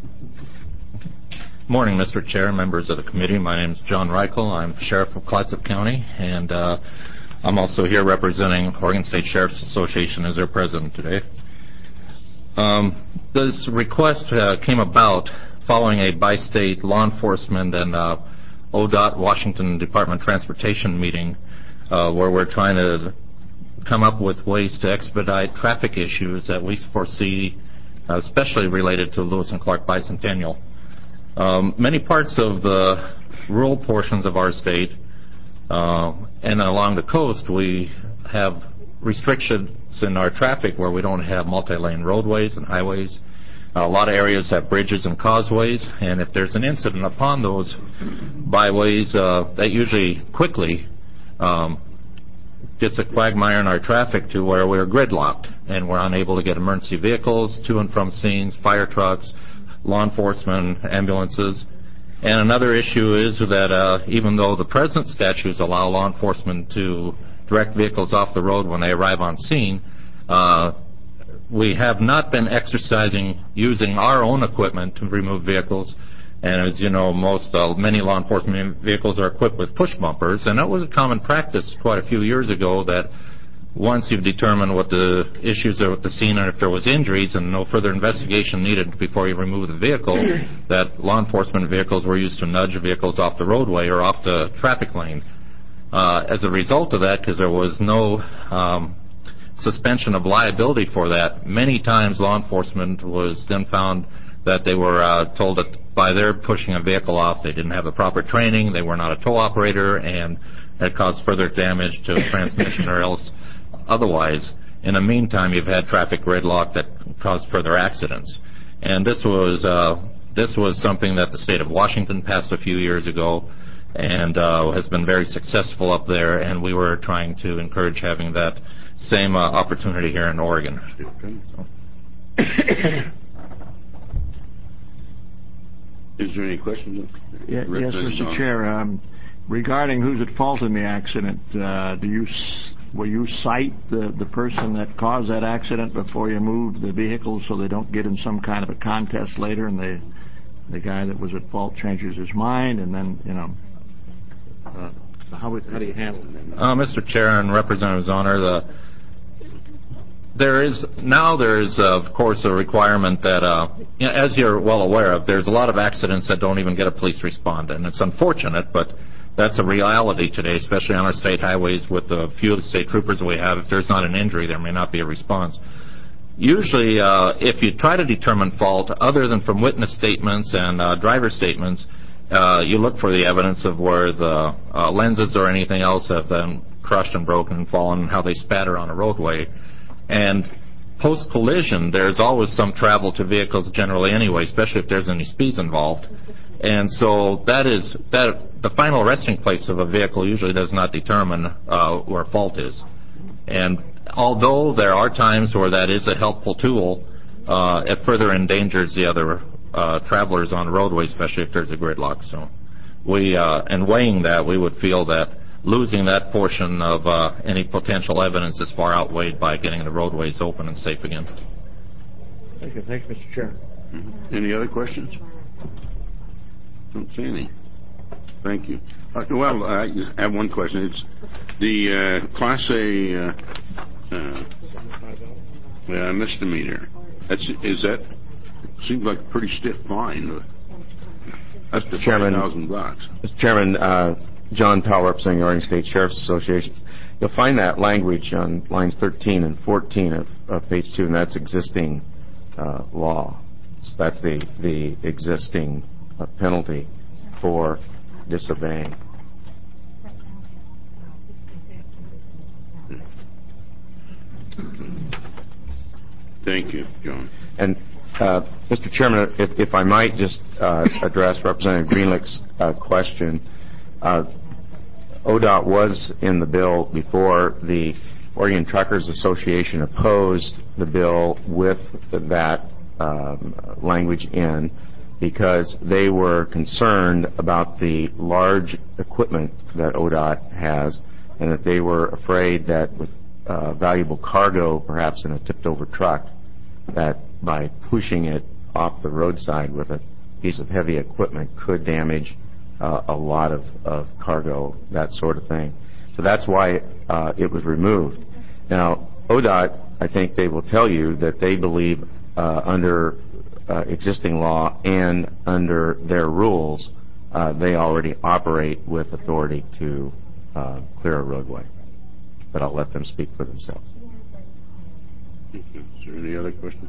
Morning, Mister Chair, members of the committee. My name is John Reichel. I'm Sheriff of Clatsop County, and uh, I'm also here representing Oregon State Sheriff's Association as their president today. Um, this request uh, came about following a bi-state law enforcement and uh, O D O T Washington Department of Transportation meeting uh, where we're trying to come up with ways to expedite traffic issues that we foresee, uh, especially related to Lewis and Clark Bicentennial. Um, many parts of the rural portions of our state uh, and along the coast, we have restrictions in our traffic where we don't have multi-lane roadways and highways. A lot of areas have bridges and causeways, and if there's an incident upon those byways, uh, that usually quickly um, gets a quagmire in our traffic to where we're gridlocked and we're unable to get emergency vehicles to and from scenes, fire trucks, law enforcement, ambulances. And another issue is that uh, even though the present statutes allow law enforcement to direct vehicles off the road when they arrive on scene, uh, we have not been exercising using our own equipment to remove vehicles. And as you know, most uh, many law enforcement vehicles are equipped with push bumpers, and that was a common practice quite a few years ago, that once you've determined what the issues are with the scene and if there was injuries and no further investigation needed before you remove the vehicle, that law enforcement vehicles were used to nudge vehicles off the roadway or off the traffic lane. Uh, as a result of that, because there was no um, suspension of liability for that, many times law enforcement was then found that they were uh, told that by their pushing a vehicle off, they didn't have the proper training, they were not a tow operator, and had caused further damage to transmission or else otherwise. In the meantime, you've had traffic gridlock that caused further accidents. And this was uh, this was something that the state of Washington passed a few years ago and uh, has been very successful up there, and we were trying to encourage having that same uh, opportunity here in Oregon.
Is there any questions?
Yeah, yes, Mister Chair. Um, regarding who's at fault in the accident, uh, do you s- will you cite the, the person that caused that accident before you move the vehicle so they don't get in some kind of a contest later and they, the guy that was at fault changes his mind and then, you know, uh, how, would, how do you handle it?
Uh, Mister Chair and Representative Zoner, the There is now there is uh, of course a requirement that, uh, you know, as you're well aware of, there's a lot of accidents that don't even get a police respond, and it's unfortunate, but that's a reality today, especially on our state highways with the few of the state troopers we have. If there's not an injury, there may not be a response. Usually, uh, if you try to determine fault, other than from witness statements and uh, driver statements, uh, you look for the evidence of where the uh, lenses or anything else have been crushed and broken and fallen, and how they spatter on a roadway. And post-collision, there's always some travel to vehicles generally anyway, especially if there's any speeds involved. And so that is that the final resting place of a vehicle usually does not determine uh, where fault is. And although there are times where that is a helpful tool, uh, it further endangers the other uh, travelers on the roadway, especially if there's a gridlock. So we, uh, in weighing that, we would feel that losing that portion of uh, any potential evidence is far outweighed by getting the roadways open and safe again.
Thank you. Thank you, Mister Chair.
Mm-hmm. Any other questions? Don't see any. Thank you. Uh, well, I have one question. It's the uh, Class A uh, uh, uh, misdemeanor. That's, is that seems like a pretty stiff fine? That's the
Chairman,
five thousand bucks.
Mister Chairman, uh, John Powell, representing the Oregon State Sheriff's Association. You'll find that language on lines thirteen and fourteen of, of page two, and that's existing uh, law. So that's the the existing uh, penalty for disobeying.
Thank you, John.
And uh, Mister Chairman, if, if I might just uh, address Representative Greenlick's uh, question. Uh, O D O T was in the bill before. The Oregon Truckers Association opposed the bill with that um, language in because they were concerned about the large equipment that O D O T has and that they were afraid that with uh, valuable cargo, perhaps in a tipped-over truck, that by pushing it off the roadside with a piece of heavy equipment could damage Uh, a lot of, of cargo, that sort of thing. So that's why uh, it was removed. Now, O D O T, I think they will tell you that they believe uh, under uh, existing law and under their rules, uh, they already operate with authority to uh, clear a roadway. But I'll let them speak for themselves.
Is there any other questions?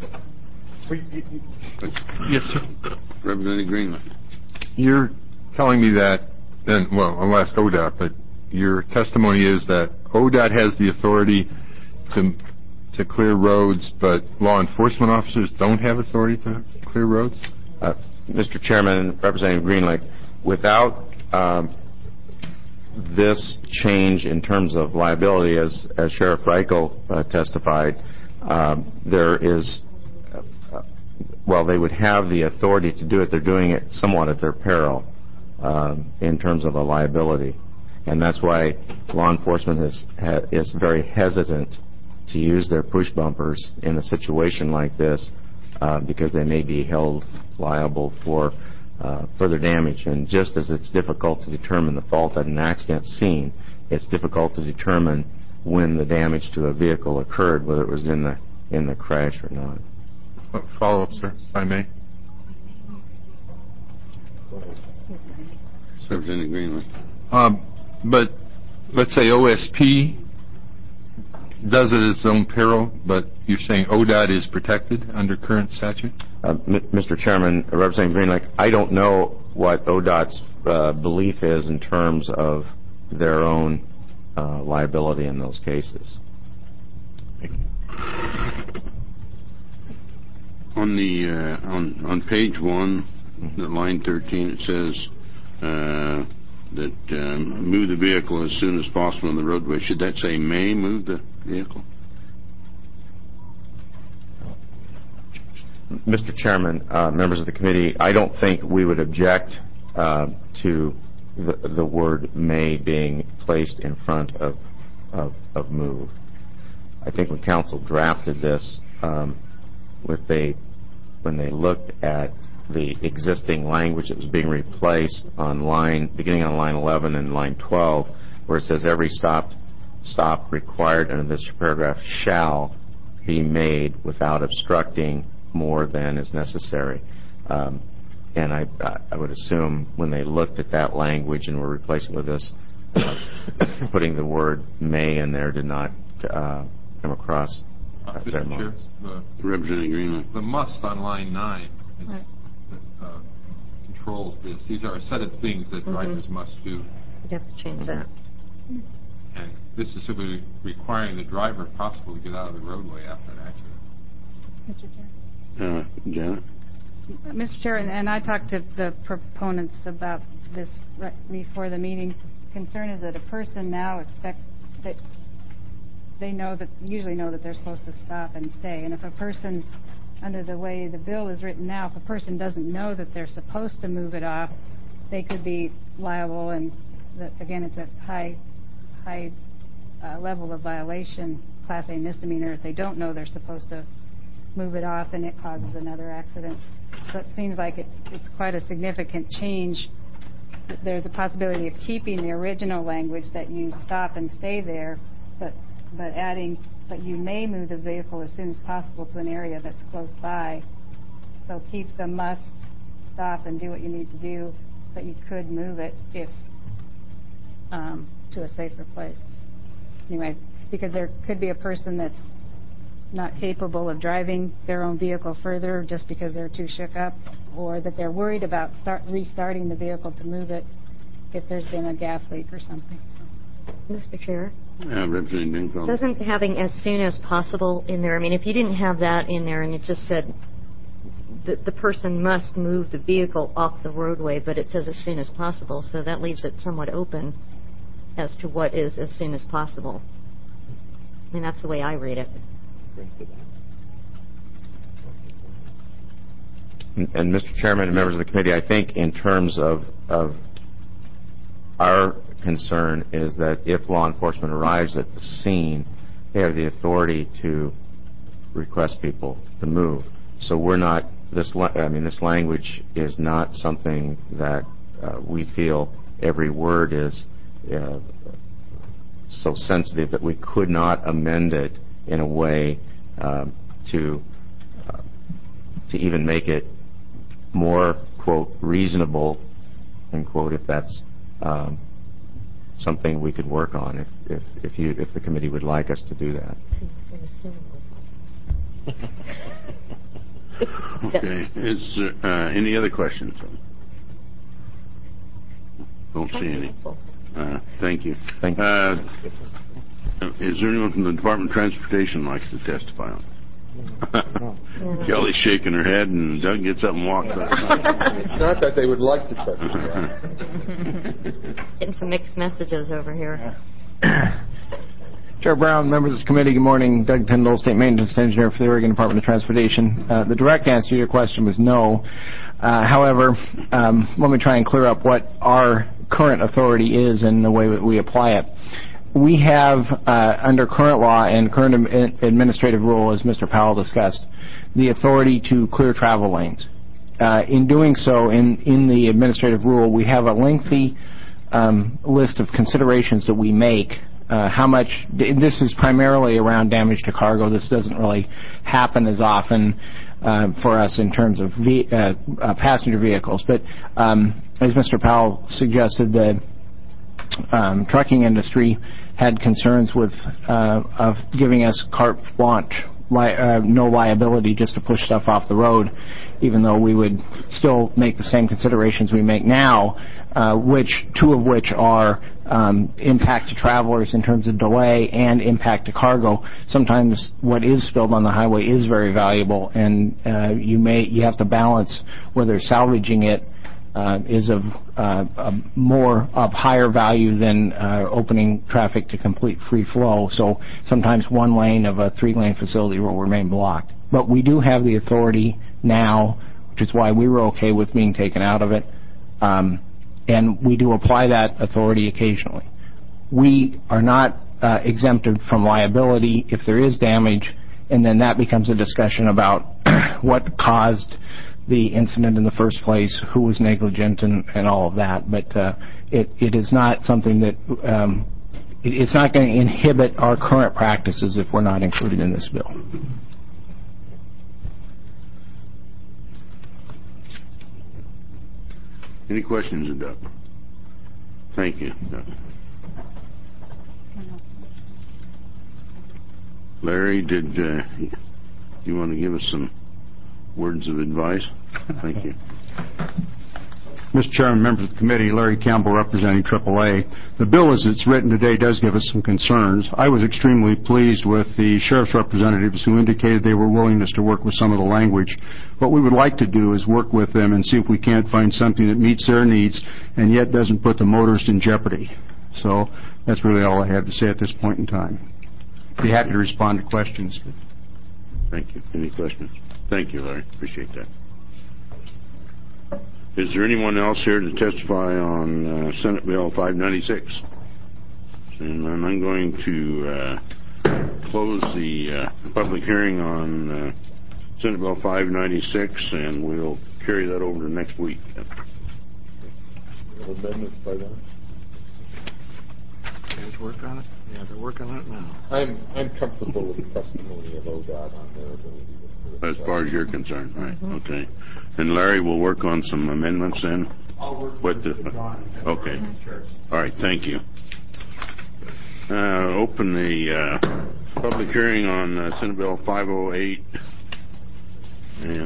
Yes, sir.
Representative Greenland.
You're telling me that, and well, I'll ask O D O T, but your testimony is that O D O T has the authority to to clear roads, but law enforcement officers don't have authority to clear roads?
Uh, Mister Chairman, Representative Greenlick, without um, this change in terms of liability, as, as Sheriff Reichel uh, testified, um, there is, uh, well, they would have the authority to do it. They're doing it somewhat at their peril. Um, in terms of a liability. And that's why law enforcement is, ha, is very hesitant to use their push bumpers in a situation like this uh, because they may be held liable for uh, further damage. And just as it's difficult to determine the fault at an accident scene, it's difficult to determine when the damage to a vehicle occurred, whether it was in the, in the crash or not.
Follow up, sir, if I may.
Representative Greenland.
Um, but let's say O S P does it at its own peril, but you're saying O D O T is protected under current statute?
Uh, M- Mister Chairman, Representative Greenlick, I don't know what O D O T's uh, belief is in terms of their own uh, liability in those cases.
On the uh, on on page one, mm-hmm. line thirteen, it says uh, that um, move the vehicle as soon as possible on the roadway. Should that say may move the vehicle?
Mister Chairman, uh, members of the committee, I don't think we would object uh, to the, the word may being placed in front of, of, of move. I think when council drafted this, um, with they, when they looked at the existing language that was being replaced on line, beginning on line eleven and line twelve, where it says every stop, stop required under this paragraph shall be made without obstructing more than is necessary. Um, and I, I would assume when they looked at that language and were replacing with this, uh, putting the word may in there did not uh, come across uh, their mind.
The,
Representing Greenland.
The must on line nine is, right. that, uh, controls this. These are a set of things that mm-hmm. drivers must do.
You have to change that.
And this is simply requiring the driver, if possible, to get out of the roadway after an accident.
Mister Chair.
Uh, Janet?
Mister Chair, and, and I talked to the proponents about this right before the meeting. Concern is that a person now expects that they know that usually know that they're supposed to stop and stay. And if a person, under the way the bill is written now, if a person doesn't know that they're supposed to move it off, they could be liable. And the, again, it's a high, high uh, level of violation, Class A misdemeanor, if they don't know they're supposed to move it off and it causes another accident. So it seems like it's it's quite a significant change. There's a possibility of keeping the original language that you stop and stay there, but but adding but you may move the vehicle as soon as possible to an area that's close by. So keep the must stop and do what you need to do, but you could move it if um, to a safer place. Anyway, because there could be a person that's not capable of driving their own vehicle further just because they're too shook up, or that they're worried about start restarting the vehicle to move it if there's been a gas leak or something. So.
Mister Chair?
Uh, Representative Dingfelder.
Doesn't having as soon as possible in there, I mean, if you didn't have that in there and it just said the, the person must move the vehicle off the roadway, but it says as soon as possible, so that leaves it somewhat open as to what is as soon as possible. I mean, that's the way I read it.
And Mister Chairman and members of the committee, I think in terms of, of our concern is that if law enforcement arrives at the scene, they have the authority to request people to move. So we're not this. I mean, this language is not something that uh, we feel every word is uh, so sensitive that we could not amend it in a way um, to uh, to even make it more, quote, reasonable, end quote, if that's um, something we could work on, if if if you if the committee would like us to do that.
Okay. Is there uh, any other questions? Don't see any. Uh, thank you.
Thank you.
Uh, is there anyone from the Department of Transportation likes to testify on this? Kelly's shaking her head, and Doug gets up and walks out.
It's not that they would like to testify.
Getting some mixed messages over here.
Chair Brown, members of the committee, good morning. Doug Tyndall, State Maintenance Engineer for the Oregon Department of Transportation. Uh, the direct answer to your question was no. Uh, however, um, let me try and clear up what our current authority is and the way that we apply it. We have, uh, under current law and current am- administrative rule, as Mister Powell discussed, the authority to clear travel lanes. Uh, in doing so, in, in the administrative rule, we have a lengthy um, list of considerations that we make. Uh, how much, this is primarily around damage to cargo. This doesn't really happen as often uh, for us in terms of ve- uh, uh, passenger vehicles. But um, as Mister Powell suggested, the um, trucking industry had concerns with uh, of giving us carte blanche li- uh, no liability just to push stuff off the road, even though we would still make the same considerations we make now, uh, which two of which are um, impact to travelers in terms of delay and impact to cargo. Sometimes what is spilled on the highway is very valuable, and uh, you may you have to balance whether salvaging it uh, is of uh, a more of higher value than uh, opening traffic to complete free flow. So sometimes one lane of a three-lane facility will remain blocked. But we do have the authority now, which is why we were okay with being taken out of it. Um, and we do apply that authority occasionally. We are not uh, exempted from liability if there is damage, and then that becomes a discussion about what caused the incident in the first place, who was negligent, and, and all of that. But uh, it, it is not something that um, it, it's not going to inhibit our current practices if we're not included in this bill.
Any questions, Doug? Thank you, Doug. Larry, did uh, you want to give us some words of advice? Thank you.
Mister Chairman, members of the committee, Larry Campbell representing triple A. The bill as it's written today does give us some concerns. I was extremely pleased with the sheriff's representatives who indicated they were willingness to work with some of the language. What we would like to do is work with them and see if we can't find something that meets their needs and yet doesn't put the motorist in jeopardy. So that's really all I have to say at this point in time. Be happy to respond to questions.
Thank you. Any questions? Thank you, Larry. Appreciate that. Is there anyone else here to testify on uh, Senate Bill five ninety-six? And then I'm going to uh, close the uh, public hearing on uh, Senate Bill five ninety-six, and we'll carry that over to next week.
Amendments by then?
Guys work on it? Yeah, they're working on it now.
I'm I'm comfortable with the testimony of O D O T on their ability to...
As far as you're concerned, right? Mm-hmm. Okay. And Larry will work on some amendments then?
I'll work
with the
John.
Okay. All right. Thank you. Uh, open the uh, public hearing on uh, Senate Bill five oh eight. Yeah.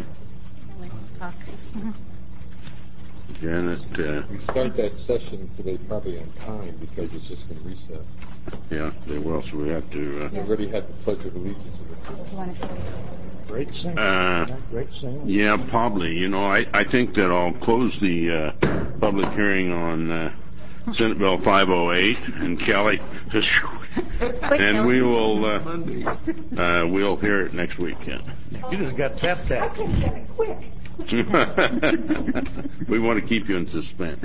Janet. Uh,
we start that session today probably on time because it's just been recessed.
Yeah, they will. So we have to. Uh,
we already had the Pledge of Allegiance.
Great singing.
Uh,
Great singing.
Yeah, probably. You know, I, I think that I'll close the uh, public hearing on uh, Senate Bill five oh eight, and Kelly, and we will uh, uh, we'll hear it next week. Yeah.
You just got tap tap. Quick.
We want to keep you in suspense.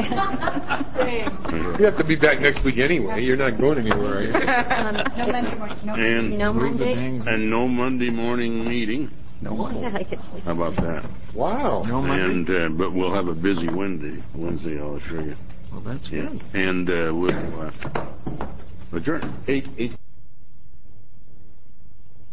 You have to be back next week anyway. You're not going anywhere, are you?
Um, no Monday morning. No,
and
no Monday.
And no Monday morning meeting.
No. Yeah, I could sleep.
How about that?
Wow.
No Monday.
And uh, but we'll have a busy Wednesday. Wednesday, I'll assure you.
Well, that's
yeah.
good.
And uh, we'll uh, adjourn.
Eight eight.